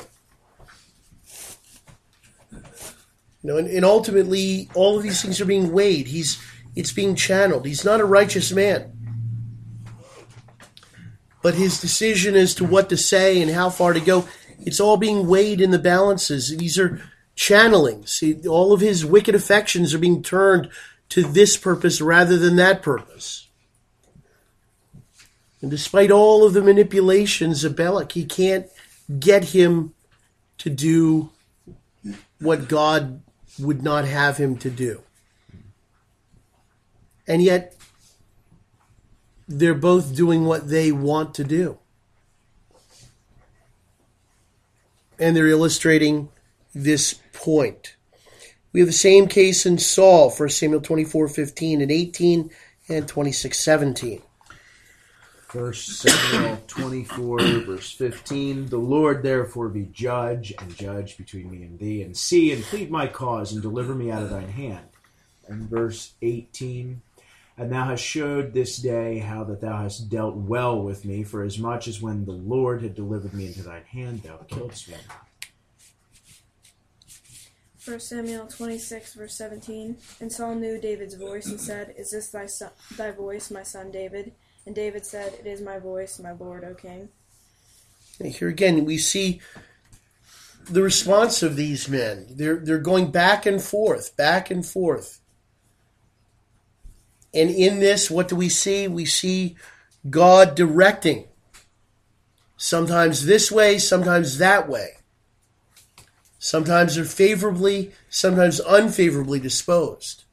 You know, and, and ultimately, all of these things are being weighed. He's it's being channeled. He's not a righteous man. But his decision as to what to say and how far to go, it's all being weighed in the balances. These are channelings. He, all of his wicked affections are being turned to this purpose rather than that purpose. And despite all of the manipulations of Balak, he can't get him to do what God would not have him to do. And yet, they're both doing what they want to do. And they're illustrating this point. We have the same case in Saul, First Samuel twenty-four, fifteen and eighteen, and twenty-six, seventeen. First Samuel twenty-four, verse fifteen. The Lord therefore be judge, and judge between me and thee, and see and plead my cause, and deliver me out of thine hand. And verse eighteen. And thou hast showed this day how that thou hast dealt well with me, for as much as when the Lord had delivered me into thine hand, thou killedst me not. First Samuel twenty-six, verse seventeen. And Saul knew David's voice and said, Is this thy son, thy voice, my son David? And David said, It is my voice, my Lord, O king. And here again, we see the response of these men. They're, they're going back and forth, back and forth. And in this, what do we see? We see God directing. Sometimes this way, sometimes that way. Sometimes they're favorably, sometimes unfavorably disposed.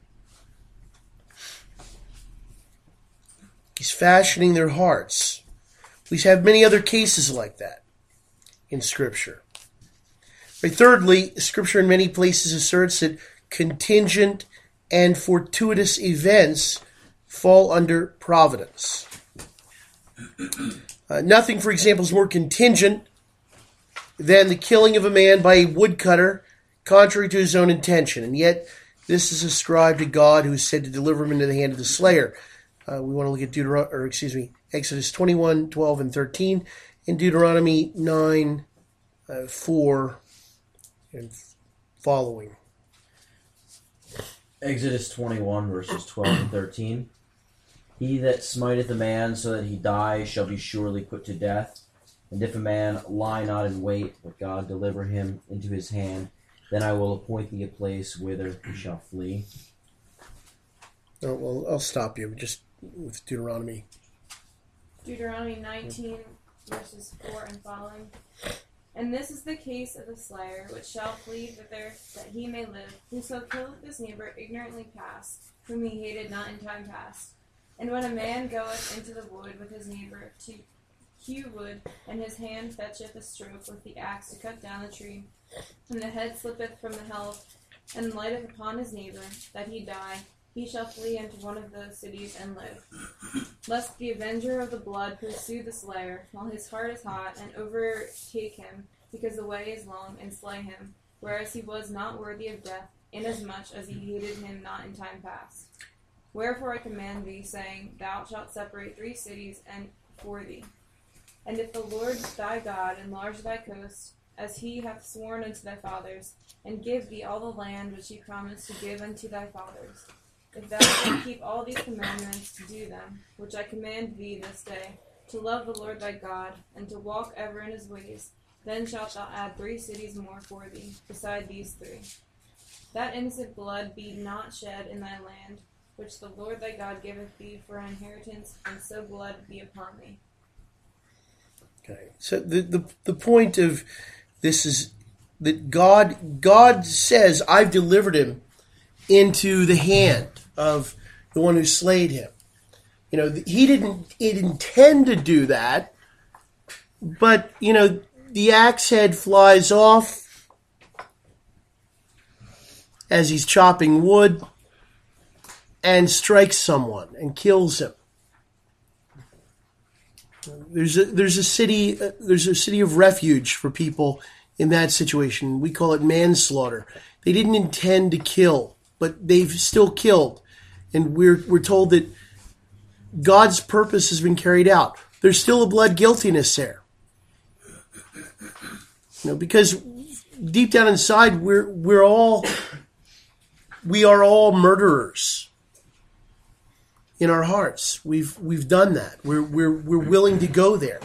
He's fashioning their hearts. We have many other cases like that in Scripture. Right, thirdly, Scripture in many places asserts that contingent and fortuitous events fall under providence. Uh, nothing, for example, is more contingent than the killing of a man by a woodcutter, contrary to his own intention. And yet, this is ascribed to God, who is said to deliver him into the hand of the slayer. Uh, we want to look at Deuteron- or excuse me, Exodus twenty-one, twelve, and thirteen, and Deuteronomy nine, uh, four, and following. Exodus twenty-one, verses twelve and thirteen. He that smiteth a man so that he die shall be surely put to death. And if a man lie not in wait, but God deliver him into his hand, then I will appoint thee a place whither he shall flee. Oh, well, I'll stop you just with Deuteronomy. Deuteronomy nineteen, verses four and following. And this is the case of the slayer, which shall flee thither, that he may live. Whoso killeth his neighbor ignorantly past, whom he hated not in time past. And when a man goeth into the wood with his neighbor to hew wood, and his hand fetcheth a stroke with the axe to cut down the tree, and the head slippeth from the helve, and lighteth upon his neighbor, that he die, he shall flee into one of those cities and live. Lest the avenger of the blood pursue the slayer, while his heart is hot, and overtake him, because the way is long, and slay him, whereas he was not worthy of death, inasmuch as he hated him not in time past. Wherefore I command thee, saying, Thou shalt separate three cities and for thee. And if the Lord thy God enlarge thy coast, as he hath sworn unto thy fathers, and give thee all the land which he promised to give unto thy fathers, if thou shalt keep all these commandments to do them, which I command thee this day, to love the Lord thy God, and to walk ever in his ways, then shalt thou add three cities more for thee, beside these three. That innocent blood be not shed in thy land, which the Lord thy God giveth thee for an inheritance, and so blood be upon thee. Okay, so the, the, the point of this is that God God says, I've delivered him into the hand of the one who slayed him. You know, he didn't, he didn't intend to do that, but, you know, the axe head flies off as he's chopping wood and strikes someone and kills him. There's a there's a city uh, there's a city of refuge for people in that situation. We call it manslaughter. They didn't intend to kill, but they've still killed, and we're we're told that God's purpose has been carried out. There's still a blood guiltiness there, you know, because deep down inside we're we're all we are all murderers. In our hearts, we've we've done that. We're we're we're willing to go there.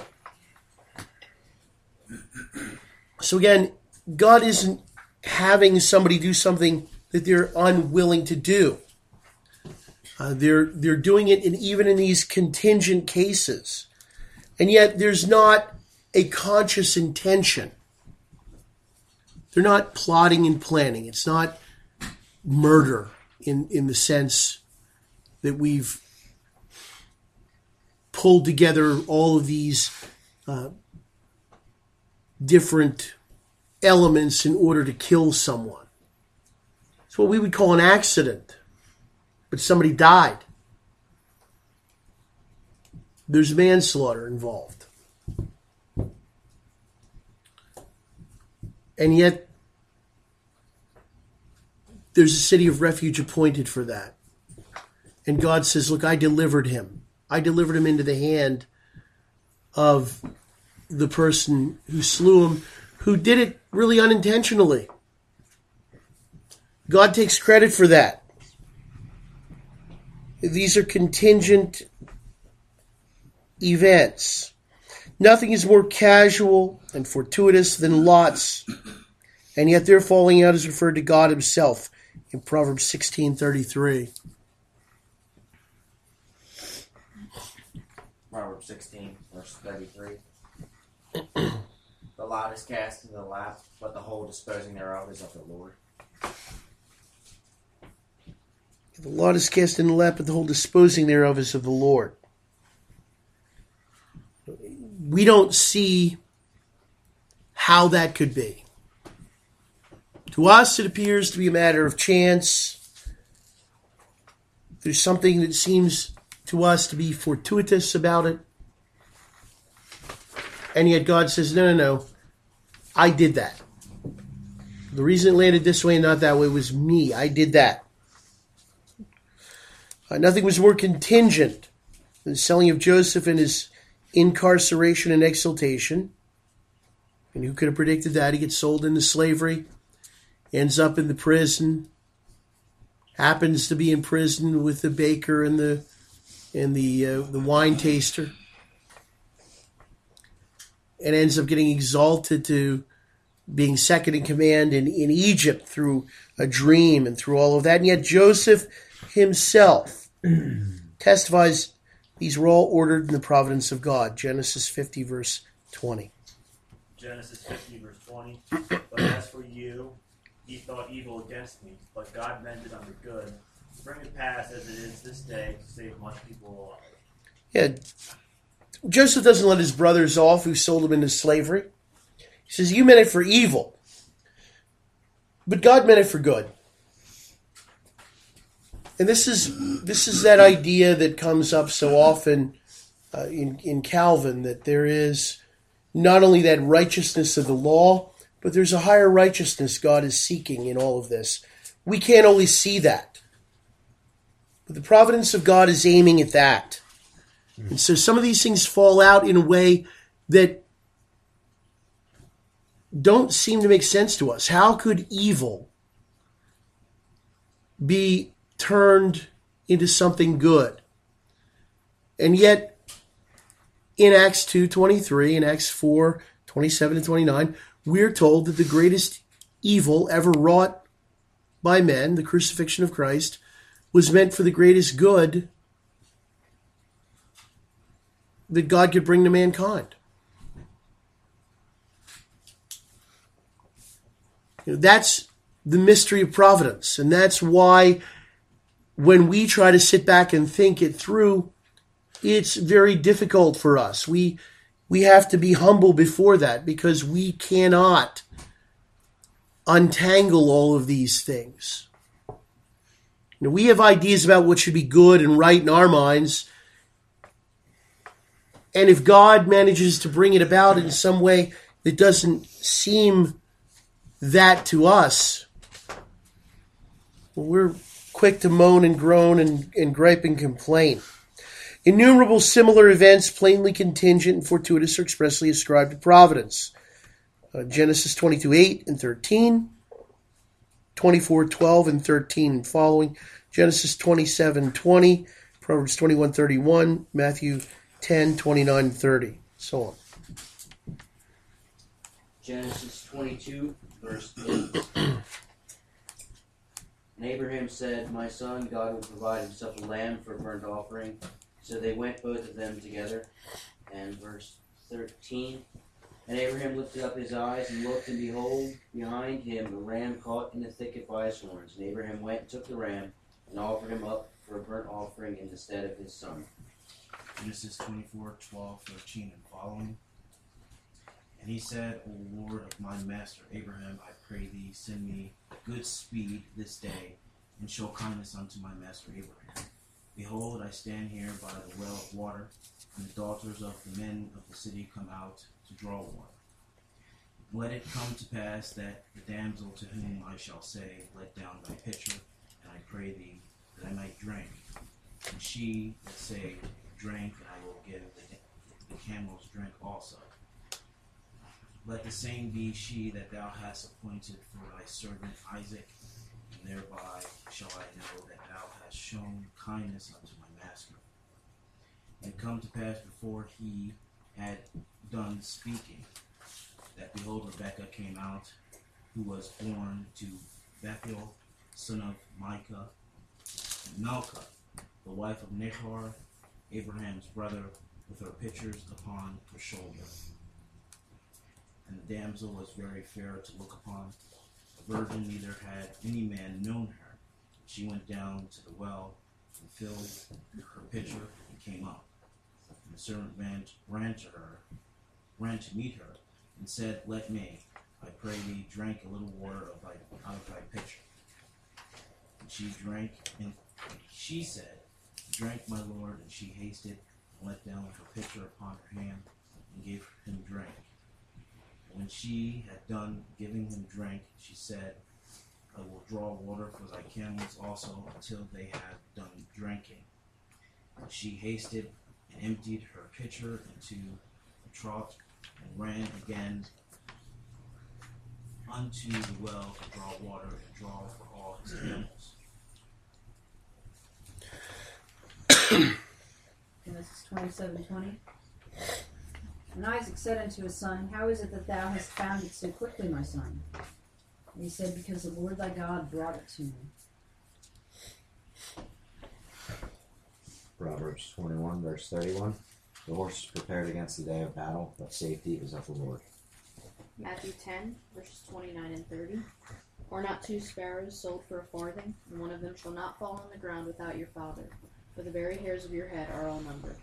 So again, God isn't having somebody do something that they're unwilling to do. Uh, they're they're doing it, in, even in these contingent cases, and yet there's not a conscious intention. They're not plotting and planning. It's not murder in in the sense that we've pulled together all of these uh, different elements in order to kill someone. It's what we would call an accident, but somebody died. There's manslaughter involved. And yet, there's a city of refuge appointed for that. And God says, look, I delivered him. I delivered him into the hand of the person who slew him, who did it really unintentionally. God takes credit for that. These are contingent events. Nothing is more casual and fortuitous than lots, and yet their falling out is referred to God himself in Proverbs sixteen thirty-three. Proverbs sixteen, verse thirty-three. The lot is cast into the lap, but the whole disposing thereof is of the Lord. The lot is cast in the lap, but the whole disposing thereof is of the Lord. We don't see how that could be. To us, it appears to be a matter of chance. There's something that seems to us to be fortuitous about it. And yet God says, no, no, no, I did that. The reason it landed this way and not that way was me. I did that. Uh, nothing was more contingent than the selling of Joseph and his incarceration and exaltation. And who could have predicted that? He gets sold into slavery, ends up in the prison, happens to be in prison with the baker and the and the uh, the wine taster, and ends up getting exalted to being second in command in, in Egypt through a dream and through all of that. And yet Joseph himself testifies these were all ordered in the providence of God. Genesis fifty, verse twenty. Genesis fifty, verse twenty. But as for you, ye thought evil against me, but God meant it unto good, to bring it pass as it is this day, to save much people alive. Yeah, Joseph doesn't let his brothers off who sold him into slavery. He says, you meant it for evil, but God meant it for good. And this is this is that idea that comes up so often uh, in, in Calvin, that there is not only that righteousness of the law, but there's a higher righteousness God is seeking in all of this. We can't always see that. But the providence of God is aiming at that. And so some of these things fall out in a way that don't seem to make sense to us. How could evil be turned into something good? And yet, in Acts two twenty-three, in Acts four twenty-seven and twenty-nine, we're told that the greatest evil ever wrought by men, the crucifixion of Christ, was meant for the greatest good that God could bring to mankind. You know, that's the mystery of providence, and that's why when we try to sit back and think it through, it's very difficult for us. We we have to be humble before that, because we cannot untangle all of these things. You know, we have ideas about what should be good and right in our minds, and if God manages to bring it about in some way that doesn't seem that to us, well, we're quick to moan and groan and, and gripe and complain. Innumerable similar events, plainly contingent and fortuitous, are expressly ascribed to providence. Uh, Genesis twenty-two eight and thirteen, twenty-four twelve and thirteen and following, Genesis twenty-seven twenty, Proverbs twenty-one thirty-one, Matthew ten twenty-nine and thirty, so on. Genesis twenty-two, verse eight. And Abraham said, "My son, God will provide himself a lamb for a burnt offering." So they went both of them together. And verse thirteen. And Abraham lifted up his eyes and looked, and behold, behind him a ram caught in the thicket by his horns. And Abraham went and took the ram and offered him up for a burnt offering in the stead of his son. Genesis twenty-four twelve, thirteen, and following. And he said, O Lord of my master Abraham, I pray thee, send me good speed this day, and show kindness unto my master Abraham. Behold, I stand here by the well of water, and the daughters of the men of the city come out to draw water. Let it come to pass that the damsel to whom I shall say, Let down thy pitcher, and I pray thee that I might drink. And she that say, Drink, and I will give the, the camels drink also. Let the same be she that thou hast appointed for thy servant Isaac, and thereby shall I know that thou hast shown kindness unto my master. And it come to pass before he had done speaking, that behold, Rebekah came out, who was born to Bethuel, son of Micah, and Milcah, the wife of Nahor, Abraham's brother, with her pitchers upon her shoulder. And the damsel was very fair to look upon. The virgin neither had any man known her. She went down to the well and filled her pitcher and came up. And the servant ran, ran to her, ran to meet her, and said, Let me, I pray thee, drink a little water of thy, out of thy pitcher. And she drank, and she said, Drink, my lord. And she hasted and let down her pitcher upon her hand and gave him drink. When she had done giving him drink, she said, I will draw water for thy camels also until they have done drinking. And she hasted and emptied her pitcher into the trough and ran again unto the well to draw water and draw for all his camels. Genesis twenty-seven twenty. And Isaac said unto his son, How is it that thou hast found it so quickly, my son? And he said, Because the Lord thy God brought it to me. Proverbs twenty-one, verse thirty-one. The horse is prepared against the day of battle, but safety is of the Lord. Matthew ten, verses twenty-nine and thirty. Are not two sparrows sold for a farthing, and one of them shall not fall on the ground without your Father? For the very hairs of your head are all numbered.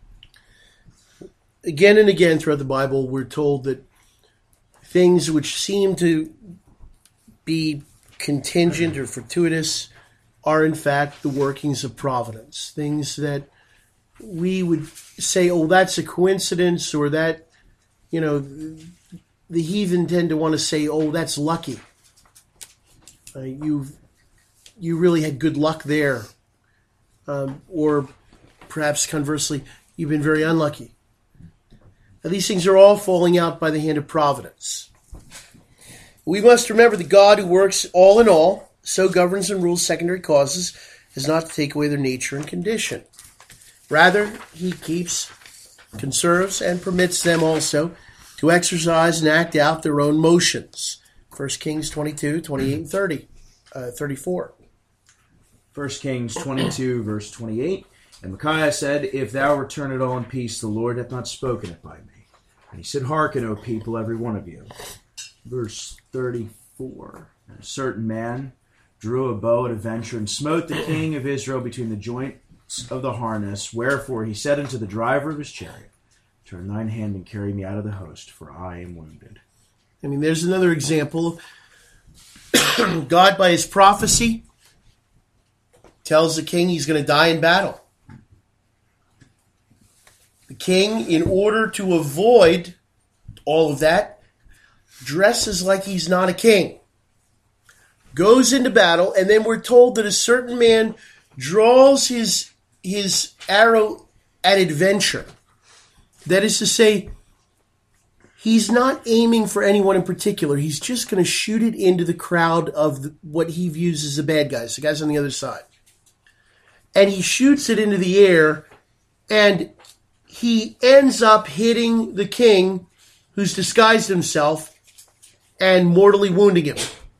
Again and again throughout the Bible, we're told that things which seem to be contingent or fortuitous are in fact the workings of providence. Things that we would say, oh, that's a coincidence, or that, you know, the heathen tend to want to say, oh, that's lucky. Uh, you you really had good luck there. Um, or perhaps conversely, you've been very unlucky. Now, these things are all falling out by the hand of providence. We must remember that God, who works all in all, so governs and rules secondary causes, is not to take away their nature and condition. Rather, he keeps, conserves, and permits them also to exercise and act out their own motions. First Kings twenty-two, twenty-eight, and thirty, uh, thirty-four. First Kings twenty-two, verse twenty-eight. And Micaiah said, If thou return it all in peace, the Lord hath not spoken it by me. And he said, Hearken, O people, every one of you. Verse thirty-four. And a certain man drew a bow at a venture, and smote the king of Israel between the joints of the harness. Wherefore he said unto the driver of his chariot, Turn thine hand and carry me out of the host, for I am wounded. I mean, there's another example. God, by his prophecy, tells the king he's going to die in battle. The king, in order to avoid all of that, dresses like he's not a king. Goes into battle, and then we're told that a certain man draws his, his arrow at adventure. That is to say, he's not aiming for anyone in particular. He's just going to shoot it into the crowd of the, what he views as the bad guys, the guys on the other side. And he shoots it into the air, and he ends up hitting the king, who's disguised himself, and mortally wounding him.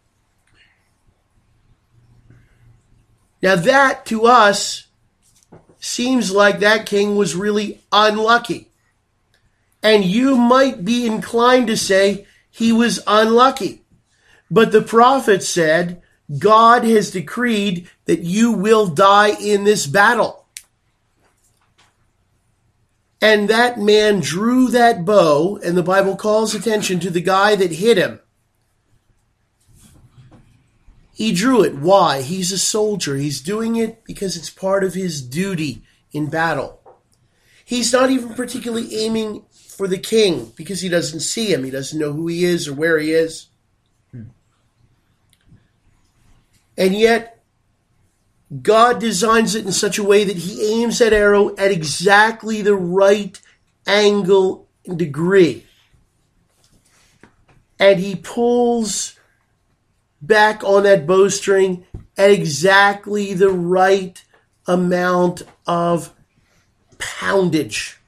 Now that, to us, seems like that king was really unlucky. And you might be inclined to say he was unlucky. But the prophet said, God has decreed that you will die in this battle. And that man drew that bow, and the Bible calls attention to the guy that hit him. He drew it. Why? He's a soldier. He's doing it because it's part of his duty in battle. He's not even particularly aiming for the king because he doesn't see him. He doesn't know who he is or where he is. Hmm. And yet, God designs it in such a way that he aims that arrow at exactly the right angle and degree. And he pulls back on that bowstring at exactly the right amount of poundage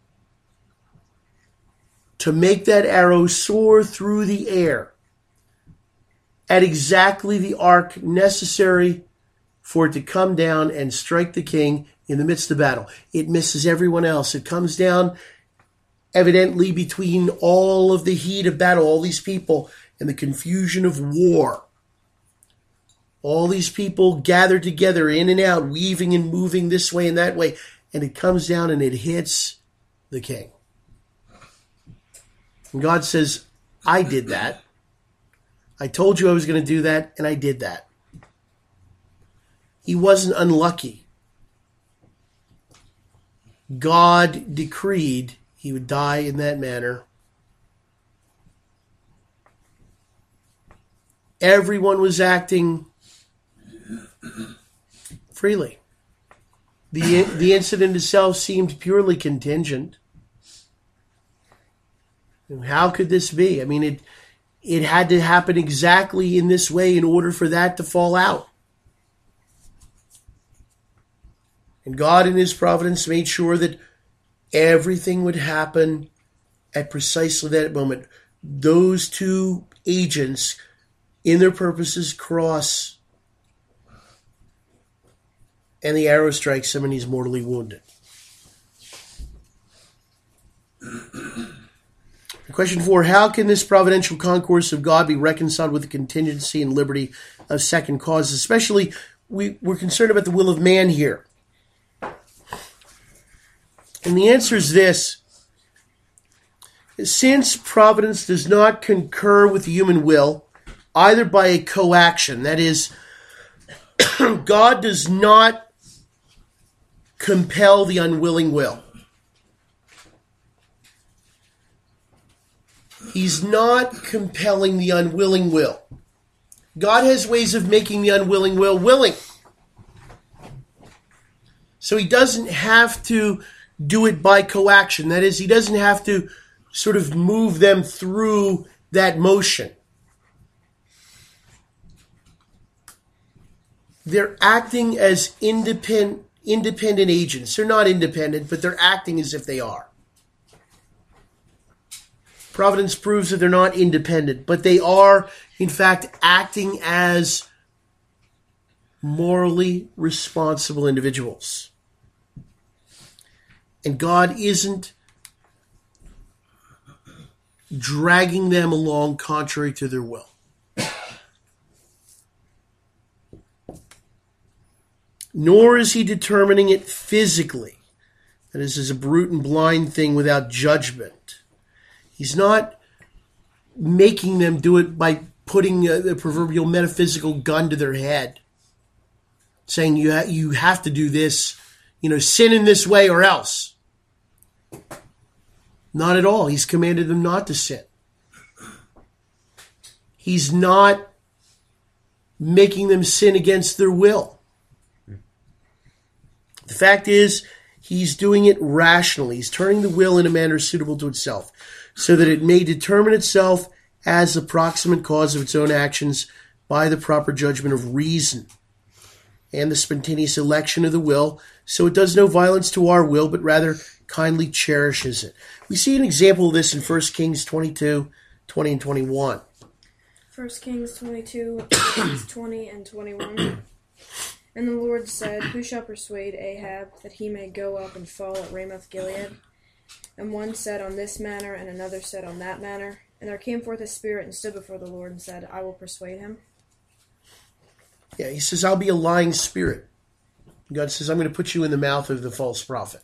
to make that arrow soar through the air at exactly the arc necessary for it to come down and strike the king in the midst of battle. It misses everyone else. It comes down evidently between all of the heat of battle, all these people, and the confusion of war. All these people gathered together in and out, weaving and moving this way and that way, and it comes down and it hits the king. And God says, I did that. I told you I was going to do that, and I did that. He wasn't unlucky. God decreed he would die in that manner. Everyone was acting freely. The, the incident itself seemed purely contingent. How could this be? I mean, it it had to happen exactly in this way in order for that to fall out. And God in his providence made sure that everything would happen at precisely that moment. Those two agents, in their purposes, cross, and the arrow strikes him and he's mortally wounded. Question four, how can this providential concourse of God be reconciled with the contingency and liberty of second causes? Especially, we, we're concerned about the will of man here. And the answer is this. Since providence does not concur with the human will, either by a coaction, that is, God does not compel the unwilling will. He's not compelling the unwilling will. God has ways of making the unwilling will willing. So he doesn't have to do it by coaction. That is, he doesn't have to sort of move them through that motion. They're acting as independent, independent agents. They're not independent, but they're acting as if they are. Providence proves that they're not independent, but they are, in fact, acting as morally responsible individuals. And God isn't dragging them along contrary to their will. Nor is he determining it physically. That is, is a brute and blind thing without judgment. He's not making them do it by putting a, the proverbial metaphysical gun to their head, saying you ha- you have to do this, you know, sin in this way or else. Not at all. He's commanded them not to sin. He's not making them sin against their will. The fact is, he's doing it rationally. He's turning the will in a manner suitable to itself, so that it may determine itself as the proximate cause of its own actions by the proper judgment of reason and the spontaneous election of the will, so it does no violence to our will, but rather kindly cherishes it. We see an example of this in First Kings twenty-two, twenty and twenty-one. First Kings twenty-two, twenty and twenty-one. And the Lord said, Who shall persuade Ahab that he may go up and fall at Ramoth Gilead? And one said on this manner, and another said on that manner. And there came forth a spirit and stood before the Lord and said, I will persuade him. Yeah, he says, I'll be a lying spirit. God says, I'm going to put you in the mouth of the false prophet.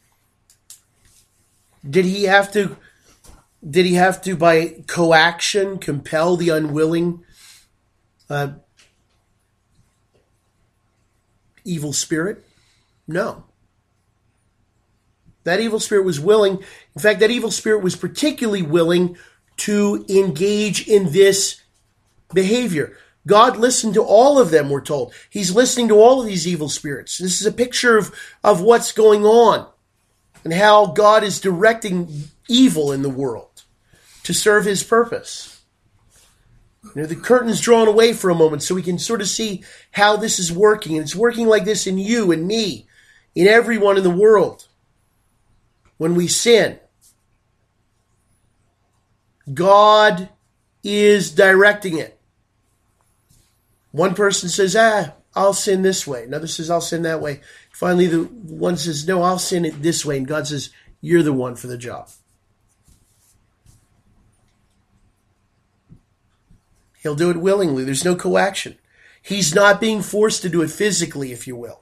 Did he have to, did he have to, by coaction, compel the unwilling uh, evil spirit? No. That evil spirit was willing. In fact, that evil spirit was particularly willing to engage in this behavior. God listened to all of them, we're told. He's listening to all of these evil spirits. This is a picture of, of what's going on and how God is directing evil in the world to serve his purpose. You know, the curtain's drawn away for a moment so we can sort of see how this is working. And it's working like this in you and me, in everyone in the world. When we sin, God is directing it. One person says, ah, I'll sin this way. Another says, I'll sin that way. Finally, the one says, no, I'll sin it this way. And God says, you're the one for the job. He'll do it willingly. There's no coaction. He's not being forced to do it physically, if you will.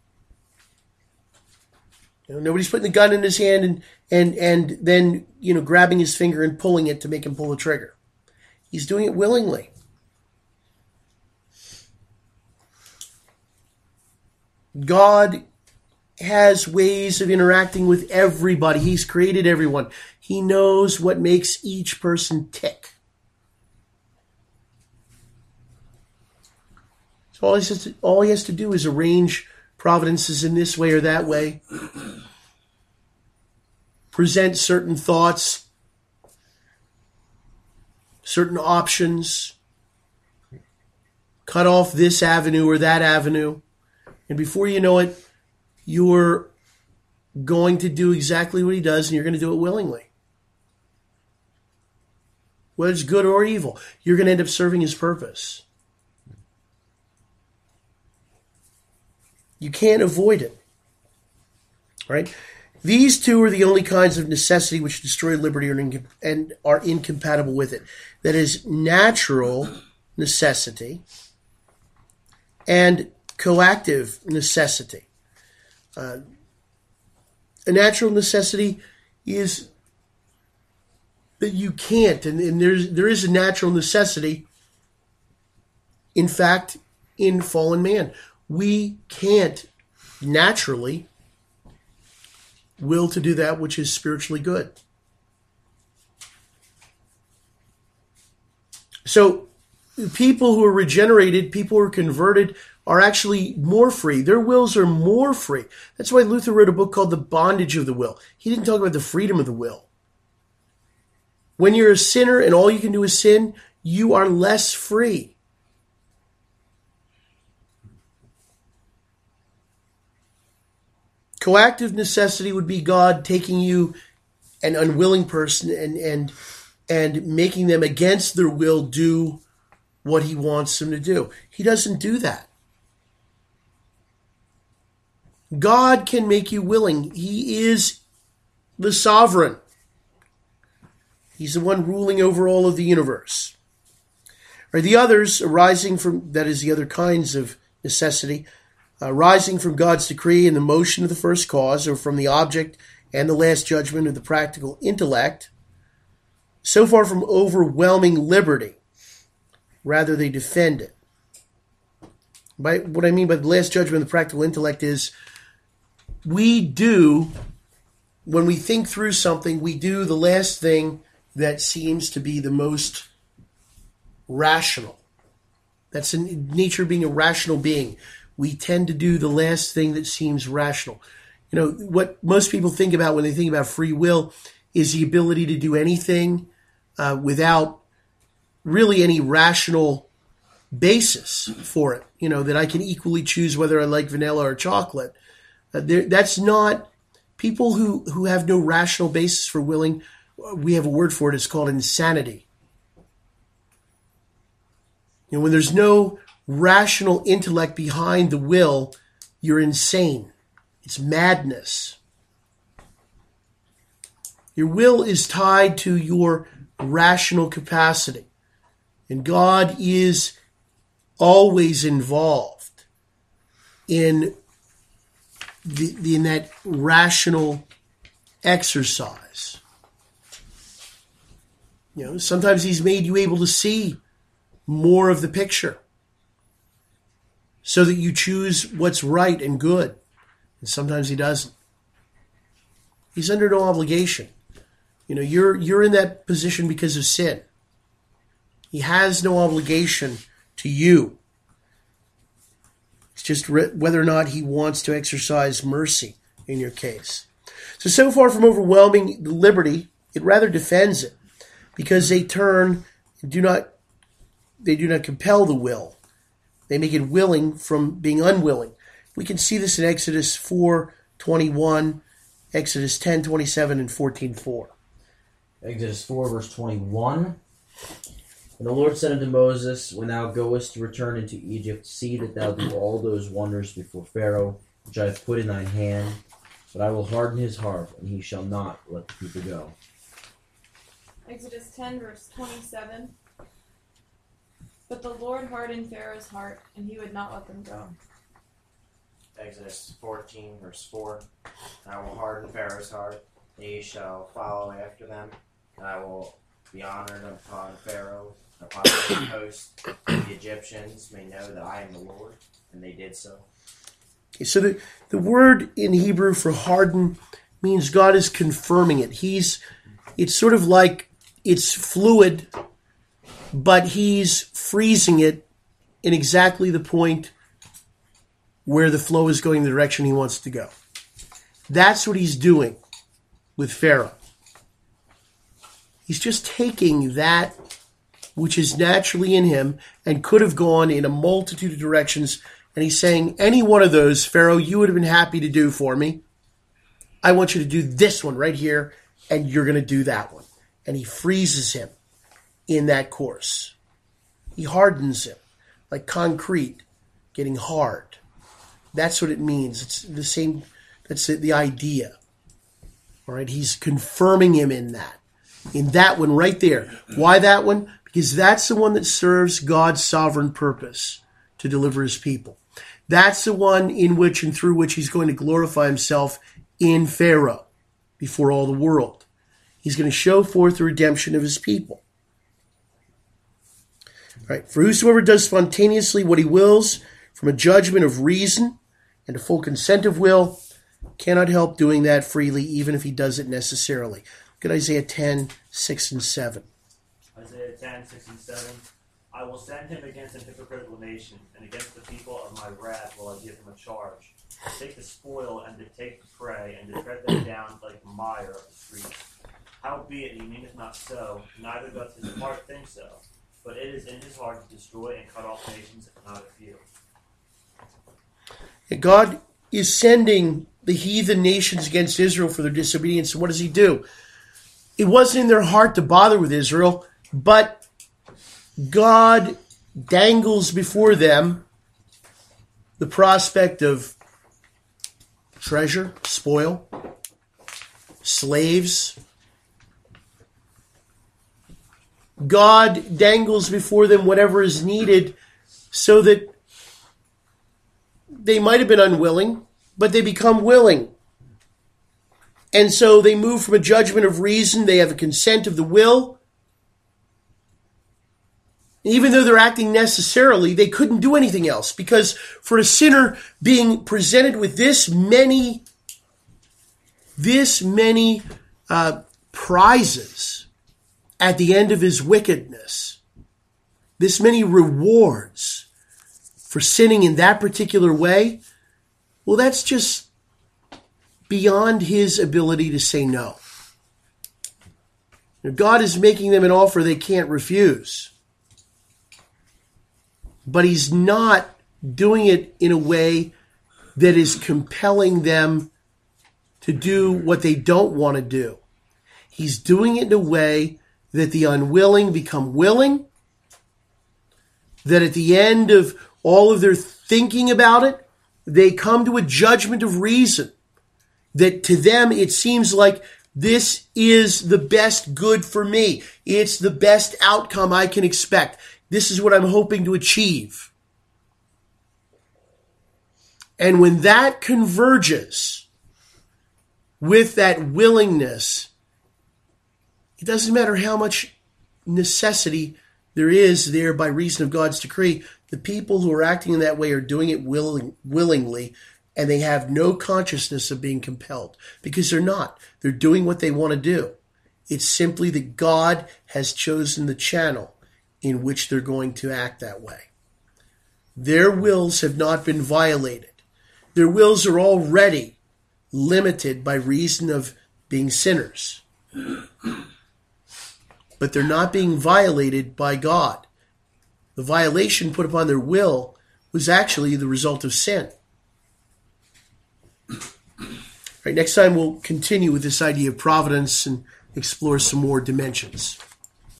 You know, nobody's putting the gun in his hand and, and, and then, you know, grabbing his finger and pulling it to make him pull the trigger. He's doing it willingly. God has ways of interacting with everybody. He's created everyone. He knows what makes each person tick. So all he has to, all he has to do is arrange providences in this way or that way. Present certain thoughts, certain options. Cut off this avenue or that avenue. And before you know it, you're going to do exactly what he does, and you're going to do it willingly. Whether it's good or evil, you're going to end up serving his purpose. You can't avoid it. Right? These two are the only kinds of necessity which destroy liberty and are incompatible with it. That is, natural necessity and coactive necessity. Uh, a natural necessity is that you can't, and, and there's there is a natural necessity, in fact, in fallen man. We can't naturally will to do that which is spiritually good. So people who are regenerated, people who are converted, are actually more free. Their wills are more free. That's why Luther wrote a book called The Bondage of the Will. He didn't talk about the freedom of the will. When you're a sinner and all you can do is sin, you are less free. Coactive necessity would be God taking you, an unwilling person, and and and making them against their will do what he wants them to do. He doesn't do that. God can make you willing. He is the sovereign. He's the one ruling over all of the universe. Or the others arising from, that is the other kinds of necessity, arising from God's decree and the motion of the first cause, or from the object and the last judgment of the practical intellect, so far from overwhelming liberty, rather they defend it. By what I mean by the last judgment of the practical intellect is we do, when we think through something, we do the last thing that seems to be the most rational. That's the nature of being a rational being. We tend to do the last thing that seems rational. You know, what most people think about when they think about free will is the ability to do anything uh, without really any rational basis for it. You know, that I can equally choose whether I like vanilla or chocolate. Uh, there, that's not, people who, who have no rational basis for willing, we have a word for it, it's called insanity. You know, when there's no rational intellect behind the will, you're insane. It's madness. Your will is tied to your rational capacity. And God is always involved in the, in that rational exercise. You know, sometimes he's made you able to see more of the picture so that you choose what's right and good. And sometimes he doesn't. He's under no obligation. You know, you're you're in that position because of sin. He has no obligation to you. It's just re- whether or not he wants to exercise mercy in your case. So, so far from overwhelming liberty, it rather defends it, because they turn, do not, they do not compel the will. They make it willing from being unwilling. We can see this in Exodus four twenty-one, Exodus ten twenty-seven, and fourteen four. Exodus four, verse twenty-one. And the Lord said unto Moses, when thou goest to return into Egypt, see that thou do all those wonders before Pharaoh, which I have put in thine hand, but I will harden his heart, and he shall not let the people go. Exodus ten, verse twenty-seven. But the Lord hardened Pharaoh's heart, and he would not let them go. Exodus fourteen, verse four. And I will harden Pharaoh's heart, and he shall follow after them, and I will be honored upon Pharaoh, upon his host. The Egyptians may know that I am the Lord, and they did so. Okay, so the, the word in Hebrew for harden means God is confirming it. He's, it's sort of like it's fluid, but he's freezing it in exactly the point where the flow is going the direction he wants to go. That's what he's doing with Pharaoh. He's just taking that which is naturally in him and could have gone in a multitude of directions, and he's saying, any one of those, Pharaoh, you would have been happy to do for me. I want you to do this one right here, and you're going to do that one. And he freezes him in that course. He hardens him, like concrete getting hard. That's what it means. It's the same, that's the idea. All right, he's confirming him in that. In that one right there. Why that one? Because that's the one that serves God's sovereign purpose to deliver his people. That's the one in which and through which he's going to glorify himself in Pharaoh before all the world. He's going to show forth the redemption of his people. All right. For whosoever does spontaneously what he wills from a judgment of reason and a full consent of will cannot help doing that freely, even if he does it necessarily. Look at Isaiah ten, six and seven. Isaiah ten, six and seven. I will send him against an hypocritical nation, and against the people of my wrath will I give him a charge. To take the spoil and to take the prey, and to tread them down like the mire of the streets. Howbeit he meaneth not so, neither doth his heart think so. But it is in his heart to destroy and cut off nations, and not a few. God is sending the heathen nations against Israel for their disobedience. And what does he do? It wasn't in their heart to bother with Israel, but God dangles before them the prospect of treasure, spoil, slaves. God dangles before them whatever is needed so that they might have been unwilling, but they become willing. And so they move from a judgment of reason, they have a consent of the will. Even though they're acting necessarily, they couldn't do anything else, because for a sinner being presented with this many, this many uh, prizes at the end of his wickedness, this many rewards for sinning in that particular way, well, that's just beyond his ability to say no. God is making them an offer they can't refuse. But he's not doing it in a way that is compelling them to do what they don't want to do. He's doing it in a way that the unwilling become willing, that at the end of all of their thinking about it, they come to a judgment of reason, that to them it seems like this is the best good for me. It's the best outcome I can expect. This is what I'm hoping to achieve. And when that converges with that willingness, it doesn't matter how much necessity there is there by reason of God's decree. The people who are acting in that way are doing it willing, willingly, and they have no consciousness of being compelled, because they're not. They're doing what they want to do. It's simply that God has chosen the channel in which they're going to act that way. Their wills have not been violated. Their wills are already limited by reason of being sinners. But they're not being violated by God. The violation put upon their will was actually the result of sin. All right, next time we'll continue with this idea of providence and explore some more dimensions.